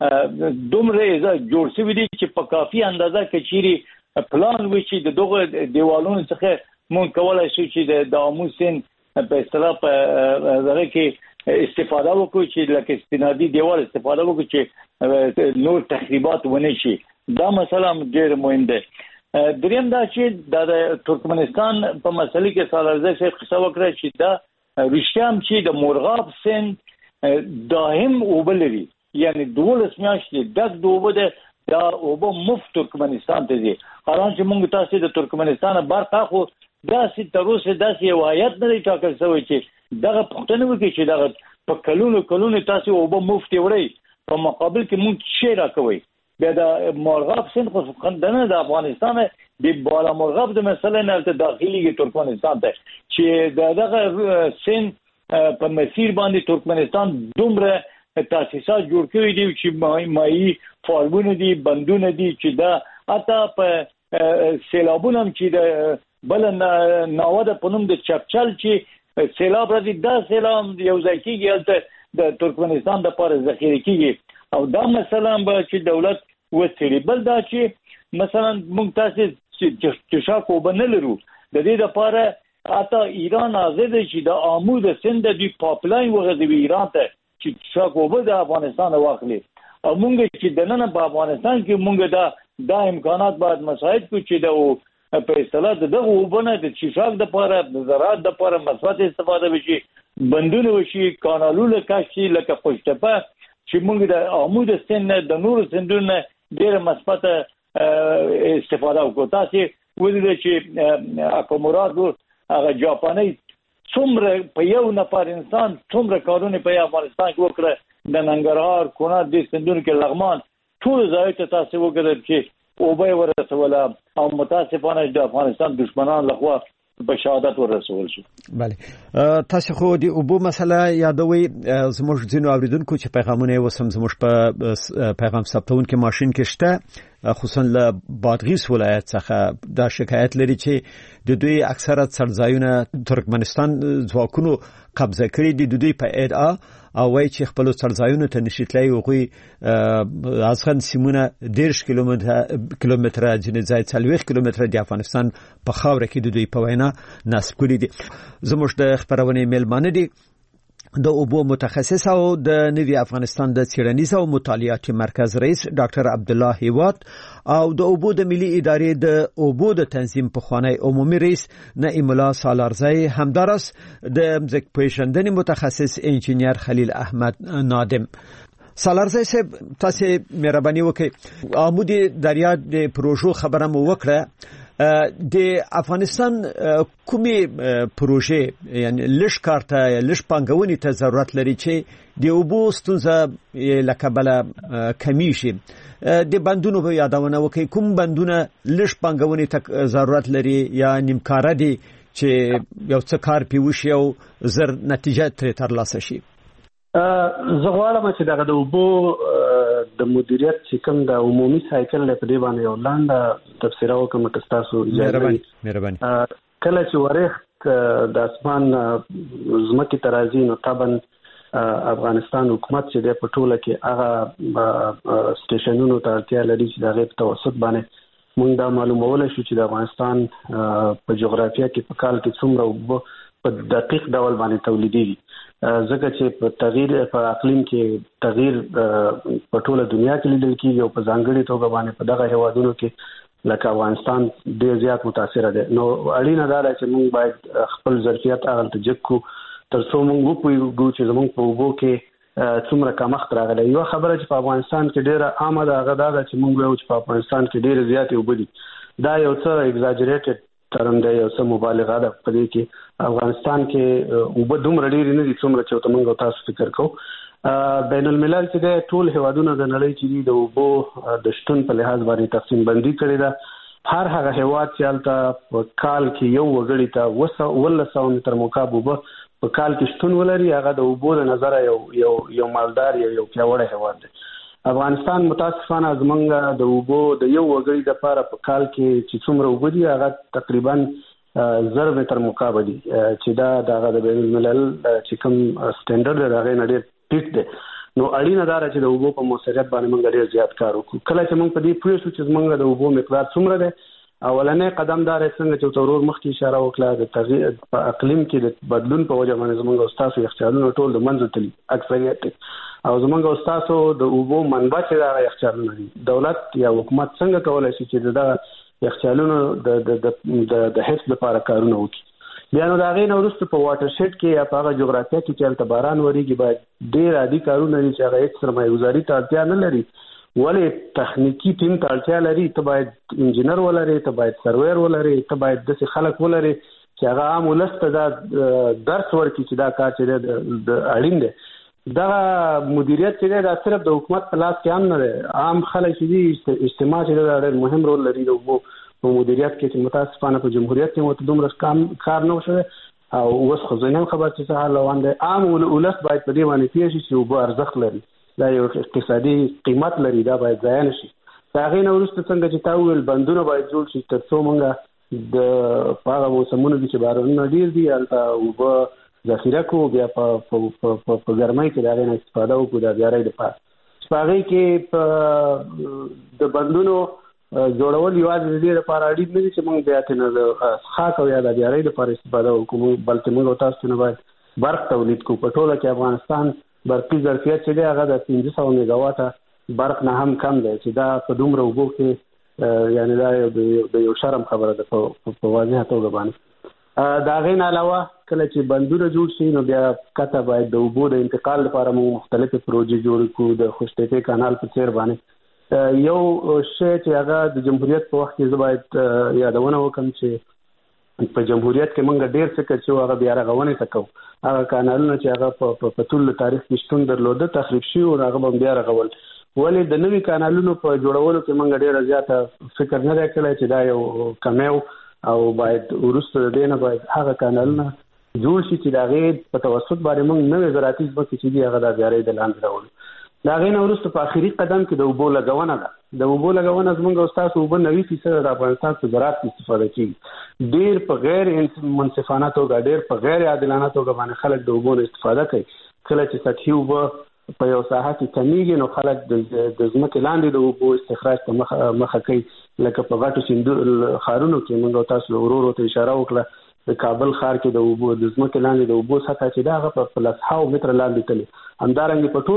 دومره جوړ شوی دي چې په کافي اندازه کې چیرې پلان وي چې د دغه دیوالونو څخه مونږ کولای شو چې د اموسین په اصطلاح په دغه کې استفاده وکړو چې لکه استنادي دیوال استفاده وکړو چې نور تخریبات ونه شي. دا مسله ډېر مهم ده. دریم دا چې د ترکمنستان په مسلې کې سالارزی صاحب قصه وکړه چې دا رښتیام چې د مورغاب سیند دائم اوبه لري، یعنی دولس میاشتې ډک د اوبه ده، دا اوبه مفت ترکمنستان ته ځي. حالانکه موږ تاسو د ترکمنستان برخه خو داسې تر اوسه داسې یو هیات نه دی ټاکل شوی چې دغه پوښتنه وکړي چې دغه په کلونو کلونو تاسو اوبه مفت وړي، په مقابل کې موږ شی راکوي. بیا د مورغاب سیند خو خندنه د افغانستان د بالا مورغاب د مسله نه ته داخلي ترکمنستان ته چې دغه سیند په مسیر باندې ترکمنستان دومره تاسیسات جوړ کړی دي چې مایي فارمونه دي، بندونه دي چې دا اته په سیلابونه چې د بل ناوده په نوم د چپچل چې سیلاب راځي، دا سیلاب یو ځای کېږي هلته د ترکمنستان دپاره ذخیره کېږي او دا مثلا به چې دولت وڅېړي. بل دا چې مثلا موږ تاسې چشاک اوبه نه لرو، د دې دپاره حتی ایران حاضر دی چې د آمو د سیند د دوی پاپلاین وغځوي ایران ته چې چشاک اوبه د افغانستان واخلي. او موږ چې دننه په افغانستان کې موږ دا دا امکانات باید مساعد کړو چې د په اصطلاح دغه اوبه د چشاک دپاره د زراعت دپاره مثبت استفاده وشي، بندونه وشي، کانالونه کش شي لکه خوشتپه چې موږ د آمو د سیند نه د نورو سیندونو نه ډېره مثبته استفاده وکړو. تاسې ولیدل چې اکامورادو هغه جاپاني څومره په یو نفر انسان څومره کارونه په افغانستان کې وکړه، د ننګرهار، کونړ د سیندونو کې لغمان ټول ځایو ته تاسې وګورئ چې اوبه ورسوله او متاسفانه د افغانستان دشمنان لخوا په شهادت ورسول شو. بله تاسو خو د اوبو مسله یادوي، زموږ ځینو اوریدونکو چې پیغامونه وسم زموږ په پیغام ثبتون کې ماشين کې شته، خصوصا له بادغیس ولایت څخه دا شکایت لري چې د دوی اکثره څړځایونه ترکمنستان ځواکونو قبضه کړي دي. د دوی په ادعا او وایي چې خپل څړځایونه ته نشیتلای وغوي ازغن سیمونه ډېر کیلومتر کیلومتر ځنې ځای څلوېښت کیلومتر د افغانستان په خاوره کې د دوی په وینا نصب کړي دي. زموږ د خبرونه میلمانه دي د اوبو متخصص او د نوي افغانستان د څېړنیز او مطالعاتي مرکز رئیس ډاکټر عبد الله هیواد او د اوبو د ملي ادارې د اوبو د تنظیم پخوانی عمومي رئیس نعیم الله سالارزی، همدارس د مځک پیژندنې متخصص انجینیر خلیل احمد نادم. سالارزی صاحب تاسو مهرباني وکړئ، عمودي دریا د پروژو خبره مو وکړه. د افغانستان کومي پروژې یعنی لږ کارته لږ پانګونې ته ضرورت لري چې د اوبو ستونزه لکه بل کمی شي؟ د بندونو په یادونه وکړئ، کوم بندونه لږ پانګونې ته ضرورت لري یا نیمکاره دي چې یو څه کار پی وشي او زر نتیجه ترې ترلاسه شي؟ زه غواړم چې دغه د اوبو د مدیریت چې کوم د عمومي سایکل له پدې باندې یو لاندې تفسیر وکم که تاسو مهرباني مهرباني کله چې ورخت د اسمان زمکه ترازی نو طبعا افغانستان حکومت چې د پټوله کې هغه سټیشنونو ته اړتیا لري چې د غیب توسط باندې موږ دا معلومول شو چې د افغانستان په جغرافیه کې په کال کې څومره په دقیق ډول باندې تولیدي، ځکه چې په تغییر په اقلیم کې تغییر په ټوله دنیا کې لیدل کېږي او په ځانګړي توګه باندې په دغه هیوادونو کې لکه افغانستان ډېر زیات متاثر دی. نو اړینه ده چې موږ باید خپل ظرفیت هغه ته جګ کړو تر څو موږ وپوهیږو چې زموږ په اوبو کې څومره کمښت راغلی. یو خبره چې په افغانستان کې ډېره عامه ده هغه دا ده چې موږ وایو چې په افغانستان کې ډېرې زیاتې اوبه دي. دا یو څه ایگزاجریټډ ترم دی، یو څه مبالغه ده په دې کې. افغانستان کې اوبه دومره ډېرې نه دي څومره چې موږ تاسو فکر کوو. بین الملل چې ټول هیوادونه د نړۍ چې د اوبو د شتون په لحاظ باندې تقسیم بندي کړې ده. هر هغه هیواد چې هلته په کال کې یو وګړي ته اوولس سوه متر مکعب اوبه په کال کې شتون ولري، هغه د اوبو د نظره یو یو یو مالدار یا یو پیاوړی هیواد دی. افغانستان متاسفانه زمونږ د اوبو د یو وګړي دپاره په کال کې چې څومره اوبه دي هغه تقریبا زر متر مکعب دي، چې دا دغه د بین الملل چې کوم سټینډرډ دی هغې نه ډېر ټیټ دی. نو اړینه دا ده چې د اوبو په موثریت باندې موږ ډېر زیات کار وکړو. کله چې موږ په دې پوه شو چې زموږ د اوبو مقدار څومره دی، اولنی قدم دا دی څنګه چې ورور مخکې اشاره وکړه د تغییر په اقلیم کې د بدلون په وجه باندې زموږ او ستاسو یخچالونه ټول د منځه تللي اکثریت، او زموږ او ستاسو د اوبو منبع چې دا یخچالونه دي، دولت یا حکومت څنګه کولی شي چې د یخچالونو د د حفظ لپاره کارونه وکړي. بیا نو د هغې نه وروسته په واټر شیډ کې یا په هغه جغرافیه کې چې هلته باران وریږي باید ډېر عادي کارونه دي چې هغه هېڅ سرمایه ګزاري ته اړتیا نه لري، ولې تخنیکي ټیم ته اړتیا لري. ته باید انجینر ولرې، ته باید سرویر ولرې، ته باید داسې خلک ولرې چې هغه عام ولس ته دا درس ورکړي چې دا کار چې دی د اړین دی. دغه مدیریت چې دی دا صرف د حکومت په لاس کې هم نه دی، عام خلک چې دي اجتماع چې دی دا ډېر مهم رول لري د اوبو په مدیریت کې، چې متاسفانه په جمهوریت کې مو ته دومره کار نه وشوی او اوس خو زه نه یم خبر چې څه حال روان دی. عام ولس باید په دې باندې پوه شي چې اوبه ارزښت لري، دا یو اقتصادي قیمت لري، دا باید ضایع نه شي. د هغې نه وروسته څنګه چې تا وویل بندونه باید جوړ شي تر څو موږ د په هغه موسمونو کې چې بارانونه ډېر دي هلته اوبه ذخیره کړو، بیا په ګرمۍ کې د هغې نه استفاده وکړو د بيارۍ دپاره. چې په هغې کې د بندونو جوړول یوازې د دې لپاره اړین نه دي چې موږ بیا ترې نه د څښاک او یا د بيارۍ لپاره استفاده وکړو، بلکې موږ او تاسو نه باید برق تولید کړو. په ټوله کې افغانستان برقي ظرفیت چې دی هغه د پنځه سوه میګاواټه برق نه هم کم دی، چې دا په دومره اوبو کې یعنې دا د یو شرم خبره ده په واضحه توګه باندې. د هغې نه علاوه کله چې بندونه جوړ شي نو بیا کته باید د اوبو د انتقال لپاره موږ مختلفې پروژې جوړې کړو، د خوشتېپې کانال په څېر باندې. یو شی چې هغه د جمهوریت په وخت کې زه باید یادونه وکړم چې په جمهوریت کې موږ ډېر څه کړ چې هغه بیا رغونې ته کوو. هغه کانالونه چې هغه په ټول تاریخ کې شتون درلوده تخریب شوي او هغه به بیا رغول. ولې د نوي کانالونو په جوړولو کې موږ ډېره زیاته فکر نه دی کړی چې دا یو کمی او باید وروسته د دې نه باید هغه کانالونه جوړ شي چې د هغې په توسط باندې موږ نوې زراعتي ځمکې چې دي هغه د بيارۍ د لاندې راوړو. د هغې نه وروسته په آخري قدم کې د اوبو لګونه ده. د اوبو لګونه زموږ او ستاسو اوبه نوي فیصده د افغانستان په زراعت کې استفاده کېږي. ډېر په غیر منصفانه توګه، ډېر په غیر عادلانه توګه باندې خلک د اوبو نه استفاده کوي. کله چې سطحي اوبه په یو ساحه کې کمیږي نو خلک د ځمکې لاندې د اوبو استخراج ته مخه کوي، لکه په غټو سیندو ښارونو کې موږ او تاسو ورو ورو ته اشاره وکړه. د کابل ښار کې د اوبو د ځمکې لاندې د اوبو سطحه چې ده هغه په لسهاوو متره لاندې تللي، همدارنګې په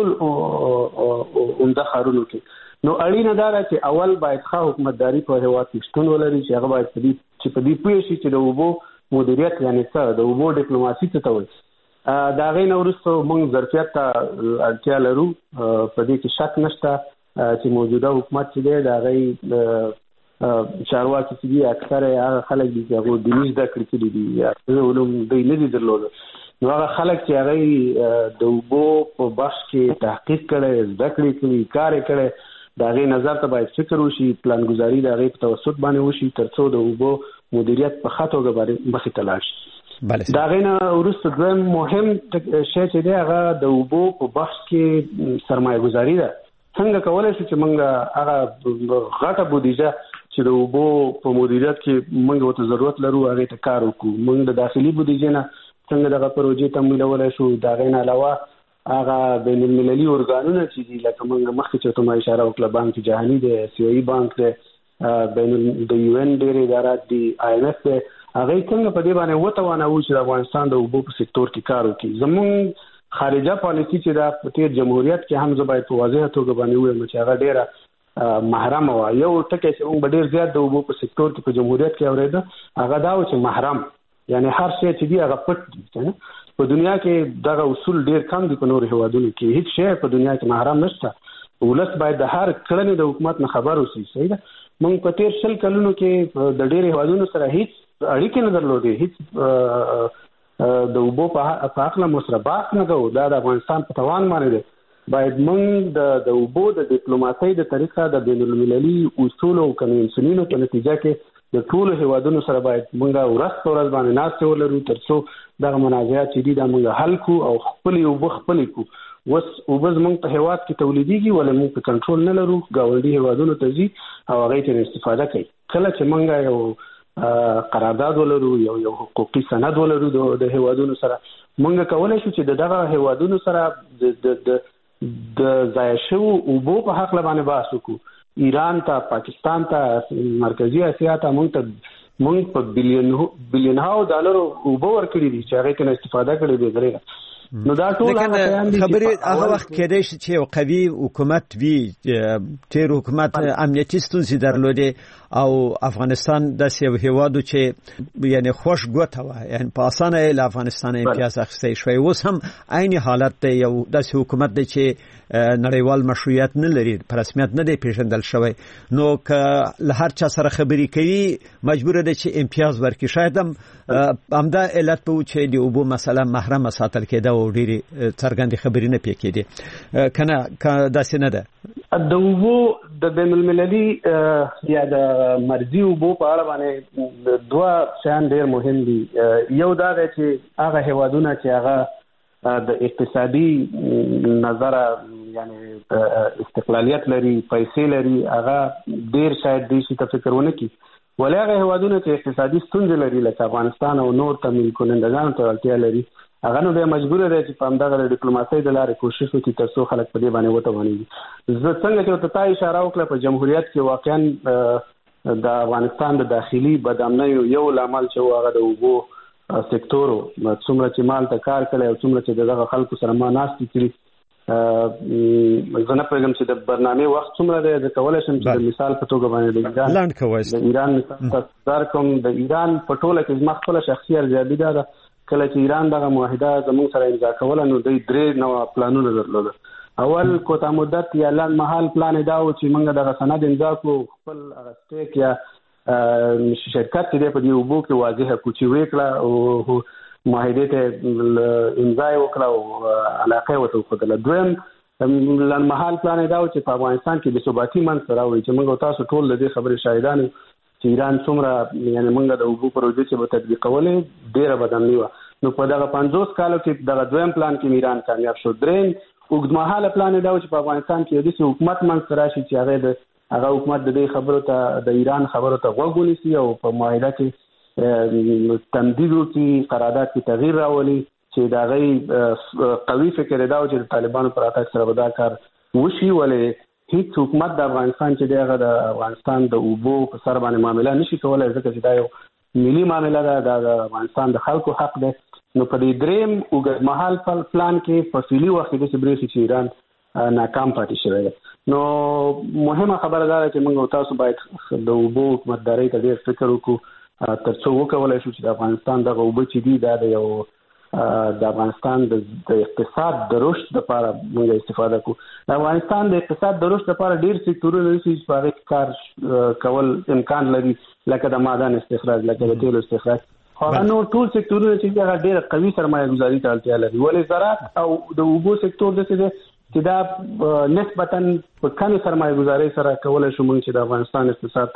ټول عمده ښارونو کې. نو اړینه دا ده چې اول باید ښه حکومتداري په هېواد کې شتون ولري، چې هغه باید په دې چې په دې پوه شي چې د اوبو مدیریت یعنې څه، د اوبو ډیپلوماسي څه ته وایي. د هغې نه وروسته موږ ظرفیت ته اړتیا لرو، په دې کې شک نشته چې موجوده حکومت چې دی د هغې چارواکي چې دي اکثره هغه خلک دي چې هغوی دیني زده کړې کړي دي یا علوم دوی نه دي درلوده. نو هغه خلک چې هغوی د اوبو په بخش کې تحقیق کړی، زده کړې کړي، کار یې کړی، د هغې نظر ته باید فکر وشي، پلانګزاري د هغې په توسط باندې وشي تر څو د اوبو مدیریت په ښه توګه باندې مخې ته لاړ شي. د هغې نه وروسته دویم مهم شی چې دی هغه د اوبو په بخش کې سرمایه ګزاري ده. څنګه کولی شو چې موږ هغه غټه بودیجه چې د اوبو په مدیریت کې موږ ورته ضرورت لرو هغې ته کار وکړو، موږ د داخلي بودیجې نه څنګه دغه پروژې تمویلولی شو. د هغې نه علاوه هغه بین المللي ارګانونه چې دي لکه موږ مخکې چې ته ما اشاره وکړه، بانک جهاني دی، سیوایي بانک دی، بین د یو ان ډېر ادارات دي، آی ایم اف دی، هغوی څنګه په دې باندې وتوانوو چې د افغانستان د اوبو په سکتور کې کار وکړي. زموږ خارجه پالیسي چې دا په تېر جمهوریت کې هم زه باید په واضحه توګه باندې ووایم چې هغه ډېره محرمه وه. یو ټکی چې موږ به ډېر زیات د اوبو په سکتور کې په جمهوریت کې اورېده هغه دا و چې محرم، یعنی هر شی چې دي هغه پټ دي. په دنیا کې دغه اصول ډېر کم دي، په نورو هېوادونو کې هیڅ شی په دنیا کې محرم نشته. ولس باید د هر کړنې د حکومت نه خبر اوسي. صحیح ده. موږ په تېر شل کلونو کې د ډېرو هېوادونو سره هیڅ اړیکې نه درلودې، هیڅ د اوبو په هکله مو سره بحث نه کوو. دا د افغانستان په توان باندې دی. باید موږ د د اوبو د ډیپلوماسۍ د طریقه د بین المللي اصول او کنونسیونونو په نتیجه کې د ټولو هیوادونو سره باید موږ ورځ په ورځ باندې ناستې ولرو ترڅو دغه منازعات چې دي دا موږ حل کړو او خپل اوبه خپل کړو. وس اوبه زموږ په هیواد کې تولیدېږي ولې موږ په کنټرول نه لرو، ګاونډي هیوادونو ته ځي او هغې ترې استفاده کوي. کله چې موږ یو قرارداد ولرو، یو یو حقوقي سند ولرو د هیوادونو سره، موږ کولی شو چې دغه هیوادونو سره د د د ضایع شوو اوبو په هکله باندې بحث وکړو. ایران ته، پاکستان ته، مرکزي اسیا ته موږ ته موږ په بلیون بلیونهاو ډالرو اوبه ورکړي دي چې هغې ته نه استفاده کړې بې درېغه. نو دا ټول خبرې هغه وخت کېدای شي چې یو قوي حکومت وي، تیر حکومت امنیتي ستونزې درلودې او افغانستان داسې یو هیواد چې یعنی خوش ګوته وه، یعنی په اسانه له افغانستان امتیاز اخیستی شوی. اوس هم عین حالت دی، یو داسې حکومت دی چې نړیوال مشروعیت نه لري، په رسمیت نه دی پیژندل شوی. نو که له هر چا سره خبرې کوي مجبور دی چې امتیاز ورکړي. شاید هم همدا علت به و چې د اوبو مسله محرمه ساتل کېده او ډېرې څرګندې خبرې نه پې کېدې، که نه که داسې نه ده. د اوبو د بین المللي یا د مرضي اوبو په اړه باندې دوه شیان ډېر مهم دي. یو دا دی چې هغه هیوادونه چې هغه د اقتصادي نظره یعنی استقلالیت لري، پیسې لري، هغه ډېر شاید دې شي ته فکر ونه کړي. ولې هغه هیوادونه چې اقتصادي ستونزې لري لکه افغانستان او نور تمویل کنندګانو ته اړتیا لري، هغه نو بیا مجبور دی چې په همدغه د ډیپلوماسۍ د لارې کوشش وکړي ترڅو خلک په دې باندې وتوانېږي. زه څنګه چې ورته تا اشاره وکړه په جمهوریت کې واقعا د افغانستان د داخلي بدامنیو یو لامل چې هغه د اوبو سکتور څومره چې مال ته کار کړی او څومره چې دغه خلکو سره ما ناستې کړي. زه نه پوهېږم چې د برنامې وخت څومره دی، زه کولی شم چې د مثال په توګه باندې د ایران د ایران مثال تاسو درکړم. د ایران په ټوله کې زما خپله شخصي ارزیابي دا ده، کله چې ایران دغه معاهده زموږ سره امضا کوله نو دوی درې نوع پلانونه درلوده. اول کوتا مدت یا لنډ مهال پلان دا و چې موږ دغه سند امضا کړو، خپل هغه سټیک یا شرکت چې دی په دې اوبو کې واضحه کړو چې ویې کړه او معاهدې ته امضا یې وکړه او علاقه یې ورته وښودله. دویم لنډ مهال پلان دا و چې په افغانستان کې بېثباتي منځته راوړي، چې موږ تاسو ټول د دې خبرې شاهدان یو چې ایران څومره یعنی موږ د اوبو پروژې چې به تطبیقولې ډېره بدامني وه. نو په دغه پنځوس کالو کې دغه دویم پلان کې ایران کامیاب شو. درېیم اوږدمهاله پلان دا و چې په افغانستان کې یو داسې حکومت منځته راشي چې هغه د هغه حکومت د دې خبرو ته د ایران خبرو ته غوږ ونیسي او په معاهده کې تمدید وکړي، قرارداد کې تغییر راولي، چې د هغې قوي فکر دا و چې د طالبانو پر راتګ سره به دا کار وشي. ولې هیڅ حکومت د افغانستان چې دی هغه د افغانستان د اوبو په سر باندې معامله نشي کولی، ځکه چې دا یو ملي معامله ده، دا د افغانستان د خلکو حق دی. نو په دې درېیم اوږدمهال پلان کې په فعلي وخت کې داسې برېښي چې ایران ناکام پاتې شوی دی. نو مهمه خبره دا ده چې موږ تاسو باید د اوبو حکومتدارۍ ته ډېر فکر وکړو ترڅو وکولی شو چې د افغانستان دغه اوبه چې دي دا د یو د افغانستان د اقتصاد د رشد لپاره موږ استفاده کوو. د افغانستان د اقتصاد د رشد لپاره ډېر سکتورونه دي چې په هغې کې کار کول امکان لري، لکه د معدن استخراج، لکه د تیلو استخراج. هغه نور ټول سکتورونه چې دي هغه ډېره قوي سرمایه ګزاري ته اړتیا لري. ولې زراعت او د اوبو سکتور داسې دی چې دا نسبتاً په کمې سرمایه ګزارۍ سره کولی شو موږ چې د افغانستان اقتصاد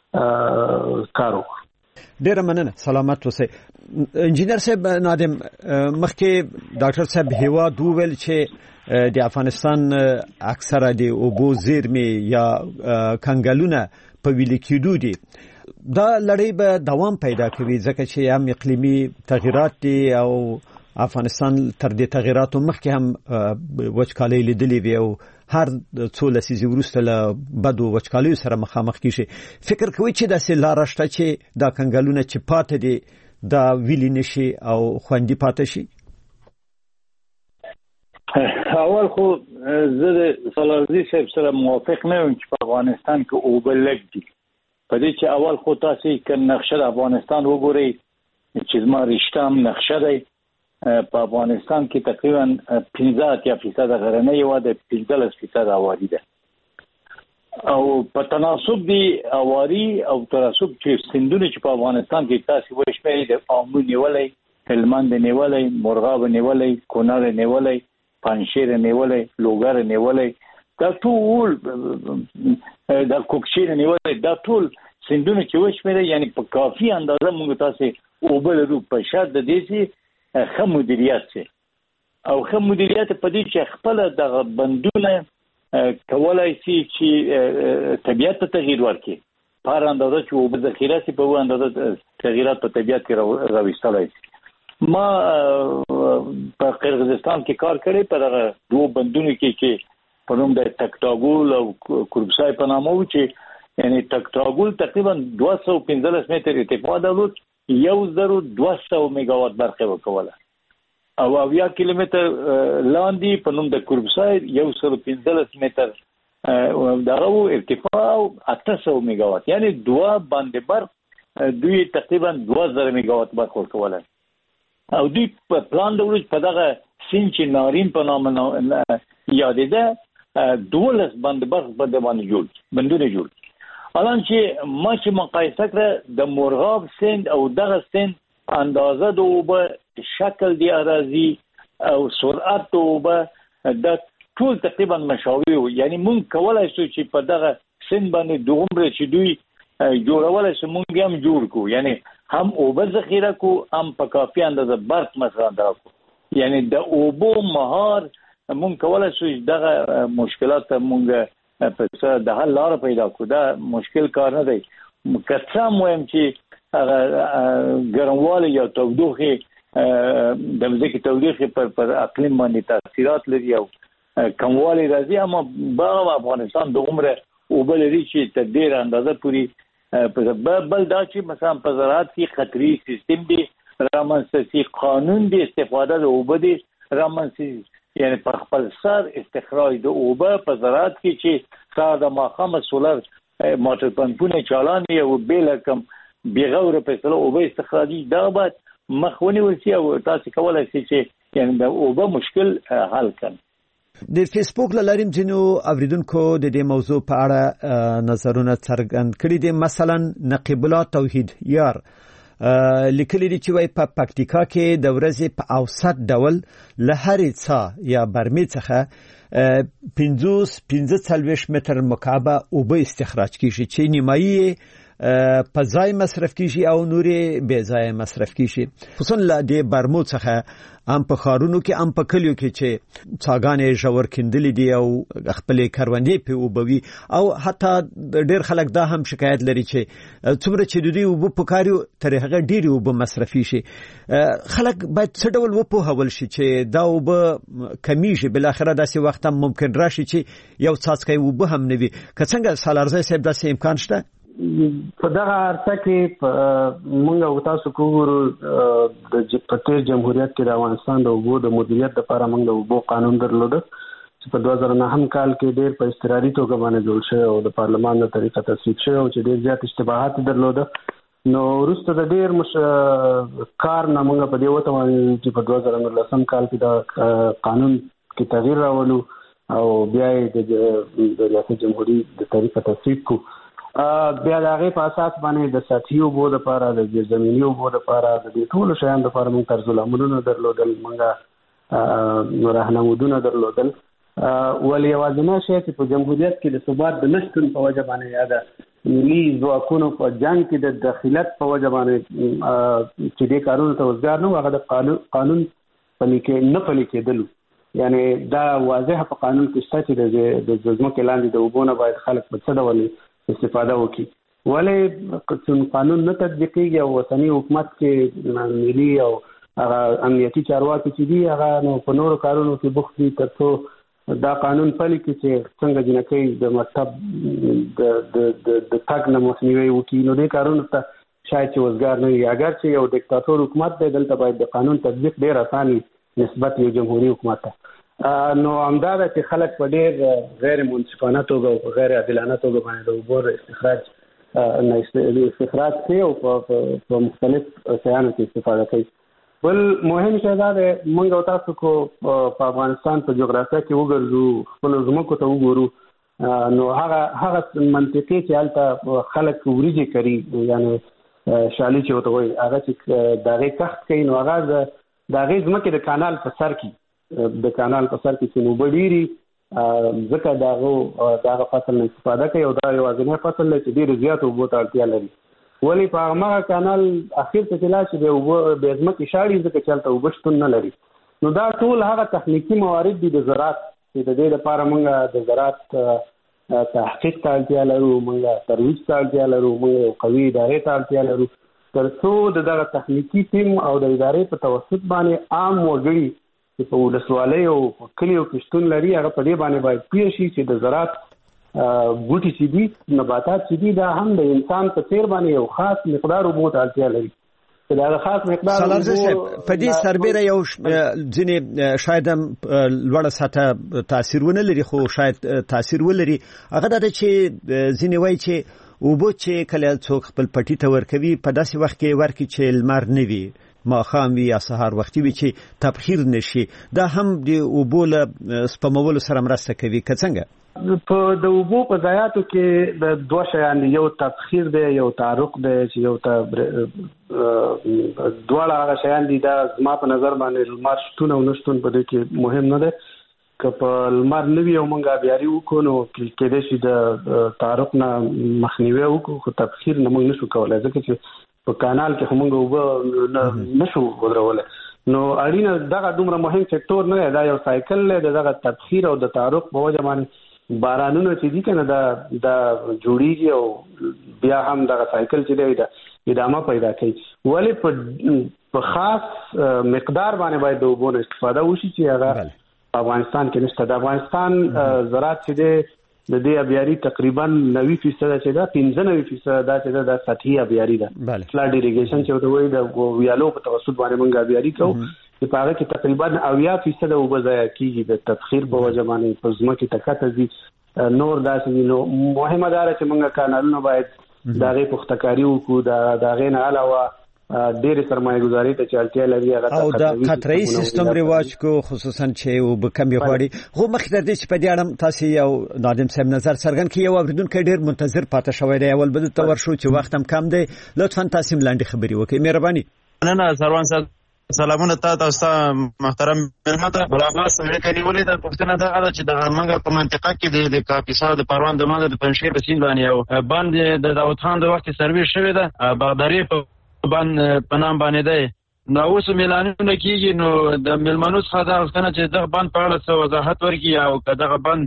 ته کار وکړو. ډیره مننه، سلامت اوسئ. انجینر صاحب نادم، مخکې ډاکټر صاحب هیواد وویل چې د افغانستان اکثره د اوبو زیرمې یا کنګلونه په ویلي کېدو دي. دا لړۍ به دوام پیدا کوي ځکه چې هم اقلیمي تغیرات دي او افغانستان تر دې تغیراتو مخکې هم وچکالۍ لیدلې وي او هر څو لسیزې وروسته له بدو وچکالیو سره مخامخ کیږي. فکر کوئ چې داسې لاره شته چې دا کنګلونه چې پاتې دي دا ویلي نشي او خوندي پاتې شي؟ اول خو زه د سالارزي صاحب سره موافق نه یم چې په افغانستان کې اوبه لږ دي. په دې چې اول خو تاسو که نقشه د افغانستان وګورئ چې زما رښتا هم نقشه دی، په افغانستان کې تقریبا پنځه اتیا فیصد غرنۍ هېواد دی، پنځلس فیصد اواري ده او په تناسب دی اواري او تناسب چې سیندونه چې په افغانستان کې تاسو وشمېرئ د آمو نیولی، هلمند نیولی، مرغاب نیولی، کونړ نیولی، پنشیر نیولې لوګر نیولې دا ټول دا کوکشیر نیولې دا ټول سندونه چې وشمېره یعنی په کافي اندازه موږ تاسو او بل رو په شرط د دې چې ښه مدیریت شي او ښه مدیریت په دې چې خپل د بندونه کولای شي چې طبيعت ته تغییر ورکړي په اندازه چې او ذخیره سي په اندازه تغیرات په طبيعت کې راوستلای شي ما په قرغیزستان کې کار کړی په دغه دوه بندونو کې چې په نوم د تکتاګول او کوربسای په نامه و چې یعنی تکتاګول تقریبا دوه سوه او پنځلس متر ارتفاع درلود یو زر دوه سوه میگاوات برقه ورکوله او اویا کیلومتر لاندې په نوم د کوربسای یو سل پنځلس متر دغه ارتفاع اته سوه میگاوات یعنی دوه باندې برق دوی تقریبا دوه زره میگاوات برق ورکوله او دوی په پلان درلود په دغه سینچ نارین په نامه یادېده دولس باندې برق په باندې جوړ بندونه جوړ الان چې ما چې مقایسه کړه د مورغاب سیند او دغه سیند اندازه د اوبه شکل دی اراضي او سرعت د اوبه د ټول تقریبا مشابه وي یعنی مونږ کولای شو چې په دغه سیند باندې دومره چې دوی جوړولای شو مونږ هم جوړ کو یعنی هم اوبه ذخیره کو هم په کافي اندازه برق مثلا درکو یعنی د اوبو مهار مونږ کولای شو دغه مشکلات مونږ په د حل لار پیدا کو دا مشکل کار نه دی کڅه مهم چې ګرمواله یا تودوخه د ځکه تودوخه پر پر اقلیم باندې تاثیرات لري او کمواله راځي اما باغ افغانستان د عمره او بل لري چې تر ډیر اندازه پوری بل دا چې مثلا په زراعت کې خطري سیستم دی رامنځته قانون دی استفاده د اوبه دی رامنځته یعنی په خپل سر استخراج د اوبه په زراعت کې چې ساده ماخامه سولر موټر پمپونه چالانې او بیل کم بیغور په سره اوبه استخراجي دا بعد مخونی ورسي او تاسو کولای شئ چې یعنی د اوبه مشکل حل کړئ د فیسبوک لاریم جنو اوریدونکو د دې موضوع په اړه نظرونه څرګند کړي دي مثلا نقیب الله توحید یار لیکلي دي چې وای په پکتیکا کې د ورځې په اوسط ډول له هرې څا یا برمې څخه پنځوس پنځه څلوېښت متر مکعب اوبه استخراج کیږي چې نیمایي په ځای مصرف کیږي او نورې بې ځای مصرف کیږي خصوصا له دې برمو څخه هم په خارونو کې هم په کلیو کې چې څاګانې ژور کیندلې دي او خپلې کروندې په اوبوي او حتی ډېر خلک دا هم شکایت لري چې څومره چې د دوی اوبه په کاریو تر هغه ډېرې اوبه مصرفي شي خلک باید څه ډول وپوهول شي چې دا اوبه کمیږي بل اخره داسې وخت هم ممکن راشي چې یو څاڅکی اوبه هم نه وي که څنګه سالارزی صاحب داسې امکان شته په دغه ارڅه کې موږ او تاسو کوو د پټیر جمهوریت کې د افغانستان د اوبو د مدیریت لپاره موږ د اوبو قانون درلود چې په دوه زره نهم کال کې ډېر په استقراري توګه باندې جوړ شوی او د پارلمان د طریقه تصویب شوی او چې ډېر زیات اشتباهات درلود نو وروسته د ډېر مش کار نه موږ په دې وته باندې چې په دوه زره نولسم کال کې د قانون کې تغییر راولو او بیا د ریاست جمهوریت د طریقه تصویب کو بیا د هغې په اساس باندې د سطحي اوبو دپاره د زیرزمیني اوبو دپاره د دې ټولو شیانو دپاره موږ طرزالعملونه درلودل موږ راهنمودونه درلودل ولې یوازینی شی چې په جمهوریت کې د ثبات د نشتون په وجه باندې یا د ملي ځواکونو په جنګ کې د دخیلت په وجه باندې چې دې کارونو ته وزګار نه و هغه د قانون پلي کې نه پلي کېدلو یعنی دا واضح په قانون کې شته چې د ځمکې لاندې د اوبو نه باید خلک په څه ډول استفاده وکړي ولې قانون نه تطبیقېږي او وطني حکومت کې ملي او هغه امنیتي چارواکي چې دي هغه نو په نورو کارونو کې بوخت دي تر څو دا قانون پلي کړي چې څنګه جنکۍ د مکتب د د تګ نه مخنیوي وکړي نو دې کارونو ته شاید چې وزګار نه وي اگر چې یو ډیکټاتور حکومت دی دلته باید د قانون تطبیق ډېر اسان وي نسبت یو جمهوریت حکومت ته نو همدا ده چې خلک په ډېر غیر منصفانه توګه او په غیر عادلانه توګه باندې د اوبو د استخراج نه استخراج کوي او په مختلف شیانو کې استفاده کوي بل مهم شی دا دی موږ او تاسو کو په افغانستان په جغرافیه کې وګرځو خپلو ځمکو ته وګورو نو هغه هغه منطقې چې هلته خلک وریجې کري یعنی شالي چې ورته وایي هغه چې د هغې کښت کوي نو هغه د هغې ځمکې د کانال په سر کې د کانال په سر کې چې نو بډيري ځکه داغه داغه فصل نه استفاده کوي او دا یو ځینې فصل چې ډیر زیات وبو ته اړتیا لري ولی په هغه کانال اخر ته چې لا چې وبو به ځمکې شاړي ځکه چلته وبشتون نه لري نو دا ټول هغه تخنیکی موارد دي د زراعت چې د دې لپاره موږ د زراعت تحقیق ته اړتیا لرو موږ ترویج ته اړتیا لرو موږ قوي ادارې ته اړتیا لرو ترڅو دغه تخنیکی ټیم او د ادارې په توسط باندې عام وګړي په ولسوالۍ او کلیو کې شتون لري هغه په دې باندې باید پوه شي چې د زراعت بوټي چې دي نباتات چې دي دا هم د انسان په څیر باندې یو خاص مقدار اوبو ته اړتیا لري دا خاص مقدار په دې سربېره یو ځینې شاید لوړه سطح تاثیر ونه لري خو شاید تاثیر ولري هغه دا چې ځینې وایي چې اوبو چې کله څوک خپل پټي ته ورکوي په داسې وخت کې ورکي چې لمر نه وي ماخام وی یا سهار وختي وی چې تبخیر نشي دا هم د اوبو له سپمولو سره مرسته کوي که څنګه په د اوبو په ضایعاتو کې د دوه شیان یو تبخیر دی یو تعرق دی چې یو ته دواړه هغه شیان دي دا زما په نظر باندې لمر شتون او نشتون په دې کې مهم نه دی که په لمر نوی او مونږه بیاري وکړو نو کې دې شي د تعرق نه مخنیوي وکړو خو تبخیر نه موږ نشو کولای ځکه چې په کانال کې همغه وب نشو ودرول نو اړینه دغه دومره مهم سکتور نه دا یو سایکل له دغه تبخیر او د تعرق په وجه باندې بارانونه چې دي کنه دا دا جوړیږي او بیا هم دغه سایکل چې دی دا ادامه پیدا کوي ولی په خاص مقدار باندې باید د وبو استفاده وشي چې هغه افغانستان کې نشته د افغانستان زراعت چې دی د دې ابياري تقریبا نوي فیصد چې دا پنځه نوي فیصد دا چې دا سطحي ابياري ده فلډ ایریګیشن چې وایي د ویالو په توسط باندې موږ ابياري کوو چې په هغه کې تقریبا اویا فیصد وبځای کیږي د تبخیر په وجه باندې په ځمکه تکاته دي نور داسې نو مهمه ده چې موږ کانالونه باید دا غي پختکاری وکړو دا دا غي نه علاوه ډېر سرمایه گذاري ته چالتیا لري هغه او د قطري سیستم رواج کو خصوصا چې وبکم یغوړي خو مخکې د دې په دې اړه تاسو یو نادم صاحب نظر څرګند کړي او اوریدونکو ډېر منتظر پاتې شوی دی اول بده تور شو چې وخت هم کم دی لطفا تاسو لاندې خبري وکړئ مهرباني نه نه سروان صاحب سلامونه تاسو محترم ملمته برابر سره کوي ولې د پښتنه د اړه چې د منګه په منطقه کې د کاپیسا د پروان د ماده د پنځیر په سین باندې او باندې د داوود خان د وخت سرویس شوی ده بغدادي په بان پنام باندې ده نو اوس ملانونه کیږي نو د ملمنو څخه دا غوښتنه چې دغه بان په اړه څه وضاحت ورکړي او کداغه بان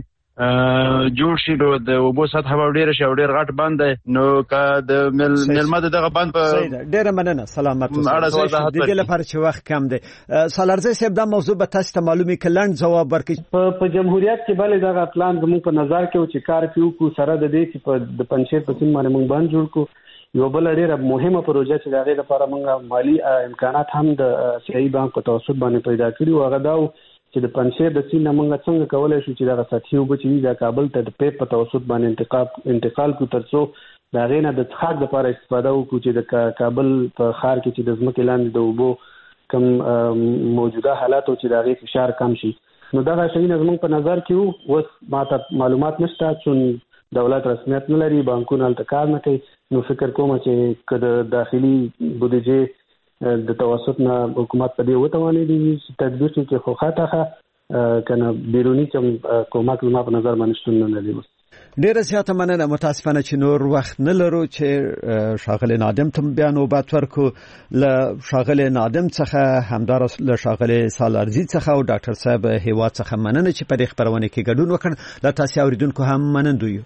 جوړ شي نو د وبو سطح به ډیر شي ډیر غټ بان دی نو که د ملمه دغه بان په ډیره مننه سلامت اوسئ د دې لپاره چې وخت کم دی سالارزه صاحب دا موضوع به تاسو ته معلومي کلند جواب ورکړي په جمهوریت کې بل دغه پلان زموږ په نظر کې چې کار کوي سره د دې چې په د پنځیر په سیم باندې موږ باندې جوړ کو یو بل ډیره مهمه پروژه چې دغه لپاره موږ مالی امکانات هم د سیاسي بانک په توسط باندې پیدا کړی او هغه دا چې د پنځیر د سین موږ څنګه کولای شو چې دغه سطحي وبچي د کابل ته د پیپ په توسط باندې انتقال انتقال کو ترڅو دا غینه د څخه لپاره استفاده وکړو چې د کابل په خار کې چې د ځمکې لاندې د وبو کم موجوده حالات او چې دغه فشار کم شي نو دا شي نه زموږ په نظر کې وو ماته معلومات نشته چې دولت رسمیت نه لري بانکونه الته کار نه کوي نو فکر کوم چې کله داخلي بودیجه د توسط نه حکومت په دې وتوانې دي تدبیر کې خو خاطه کنه بیرونی کوم کومک ما په نظر باندې شتون نه لري ډیره زیاته مننه متاسفانه چې نور وخت نه لرو چې شاغل نادم تم بیان او بات ورکو ل شاغل نادم څخه همدار له شاغل سالارزي څخه او ډاکټر صاحب هیوا څخه مننه چې په خبرونه کې ګډون وکړ لا تاسو اوریدونکو هم منندوی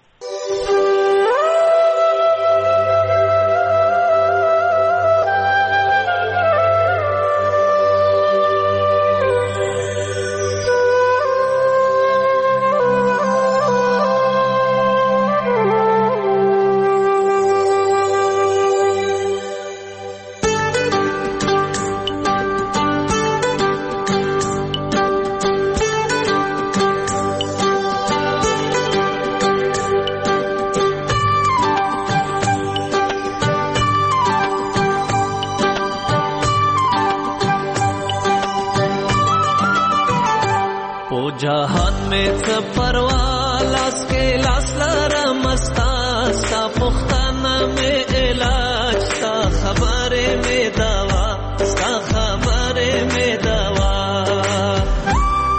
जहान में सफरवा लास के लास लरा मस्ता सा पुख्ताना में इलाज सा खबरे में दवा सा खबरे में दवा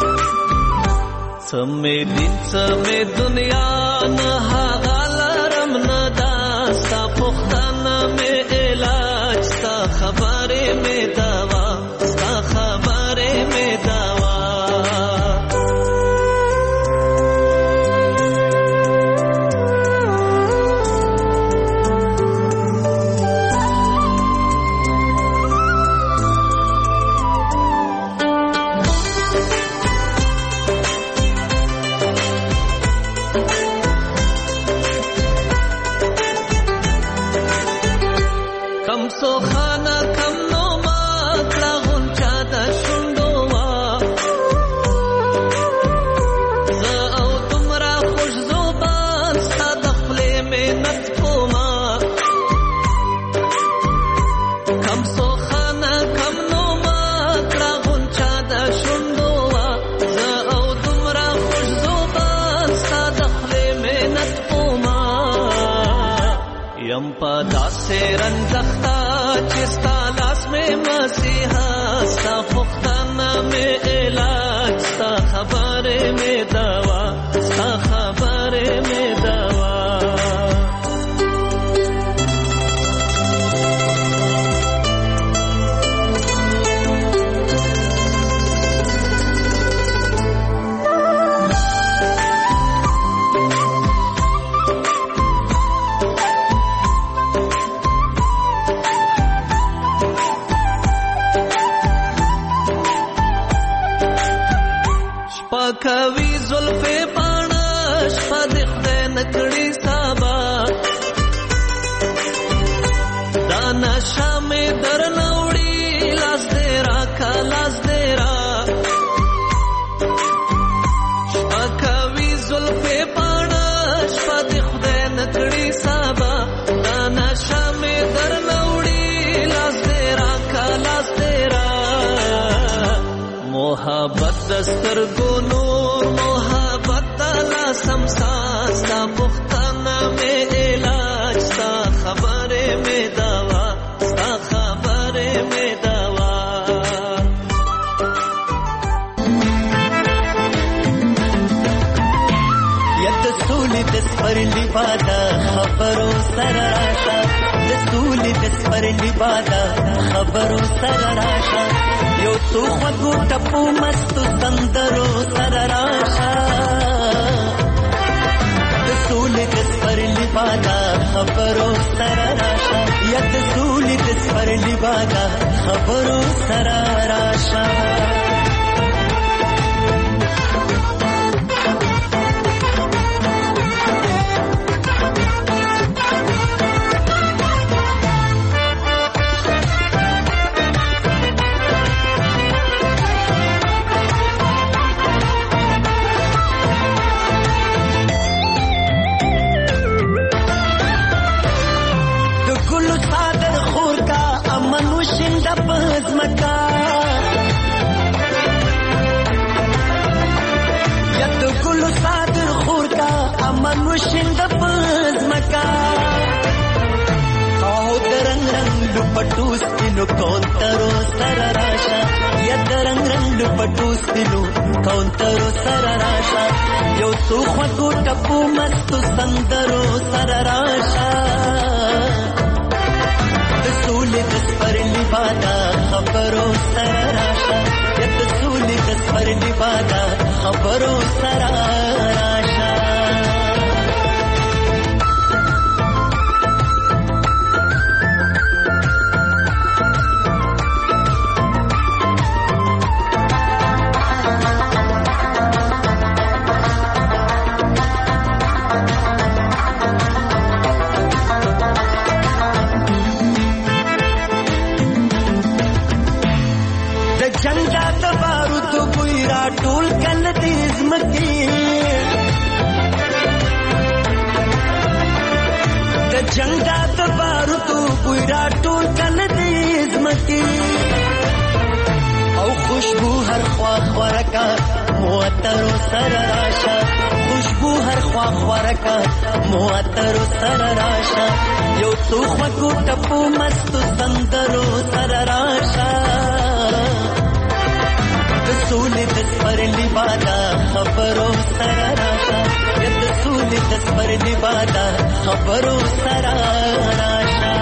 سمې دین سمې دنیا نه هغالرم نه داستا پختانه مې علاج ستا خبرې مې دوا ستا خبرې مې دوا پدا سے رنزختا چستا لاس میں مسیحا ستا پختانہ میں علاج ستا خبر میں دوا ستا خبر میں دوا کوي زلفې پاڼه شپه د خدای نکړي سبا دا نشه مې درنه وړي لاس دې راکه لاس دې را شپه کوي زلفې پاڼه شپه د خدای نکړي سبا دا نشه مې درنه وړي لاس دې راکه لاس دې را محبت دسترګو نور محبت لا سمسا ستا پختانه میں علاج ستا خبرې میں دوا ستا خبرې میں دوا ید سولې د سپرلي بادا خبرو سره راشه د سولې د سپرلي بادا خبرو سره راشه یو څو خوږو ټپو مستو سندرو سره راشه د سولې د سپرلي بادا خبرو سره راشه یا د سولې د سپرلي بادا خبرو سره راشه منوشند پز مکا او درنگ رنگ لپٹوس دلو کونترو سر راشا یا درنگ رنگ لپٹوس دلو کونترو سر راشا یو تو خوگو ٹپو مستو سندرو سر راشا دسولی دس پر لبادا خبرو سر راشا یا دسولی دس پر لبادا خبرو سر راشا ټول کله دې زمکي د جنگات بارو ګویرا ټول کله دې زمکي او خوشبو هر خوا خورکا موتر سر راشا خوشبو هر خوا خورکا موتر سر راشا یو تو خو ټپو مست سندرو سر راشا سولې د سپرلي بادا خبرو بادا خبرو سره راشه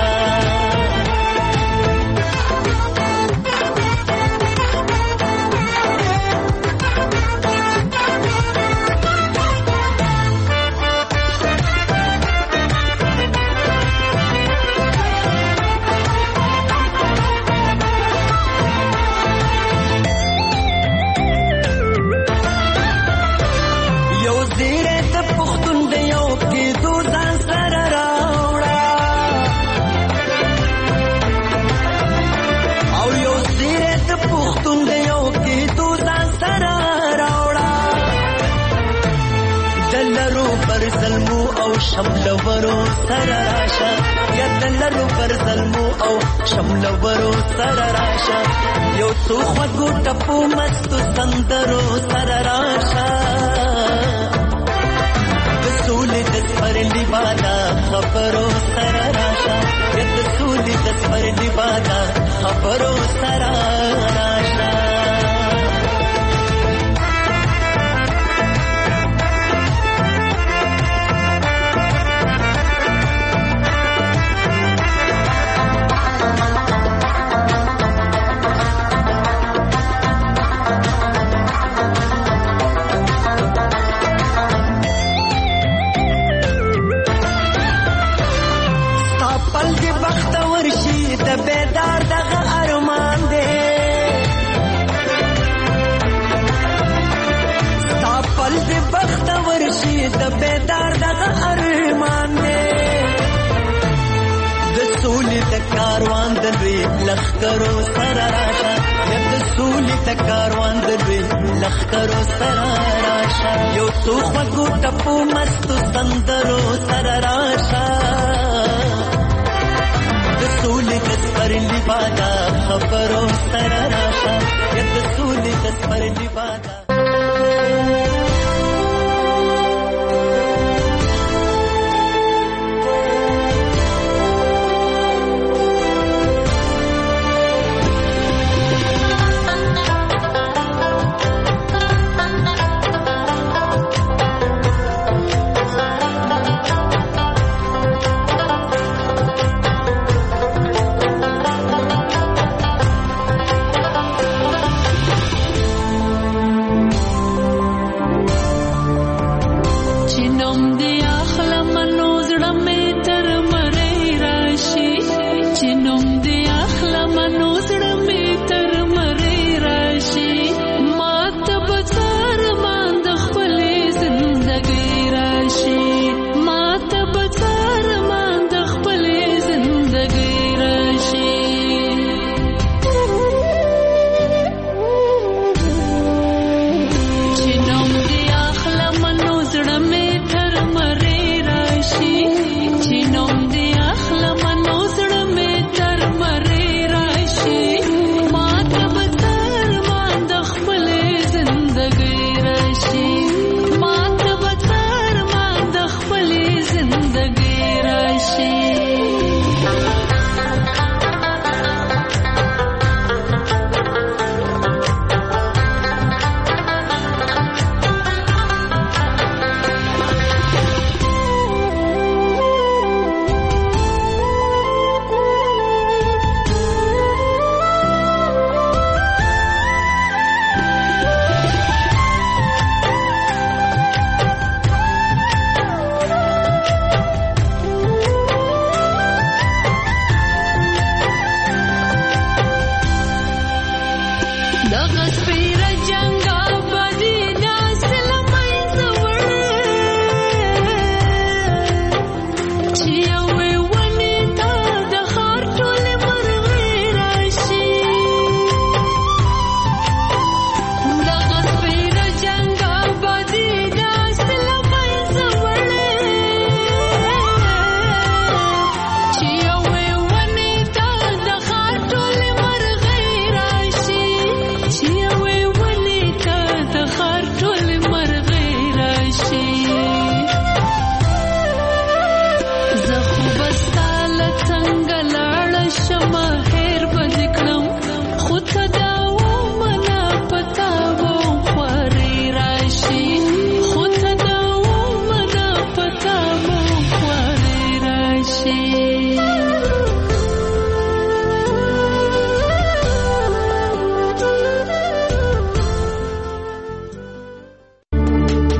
شملورو سره راشه یا دلرو پر ظلمو او شملورو سره راشه یو څو خوږو ټپو مستو سندرو سره راشه د سولې د سپرلي بادا خبرو سره راشه یا د سولې د سپرلي بادا خبرو سره راشه د بیدار دغه ارمان دی ستا پل د بختور شي د بیدار دغه ارمان دی د سولې د کاروان د لوی لښکرو سره راشه یا د سولې د کاروان د لوی لښکرو سره راشه یو څو خوږو ټپو مستو سندرو سره راشه سولې د سپرلي بادا خبرو سره راشه یا د سولې د سپرلي بادا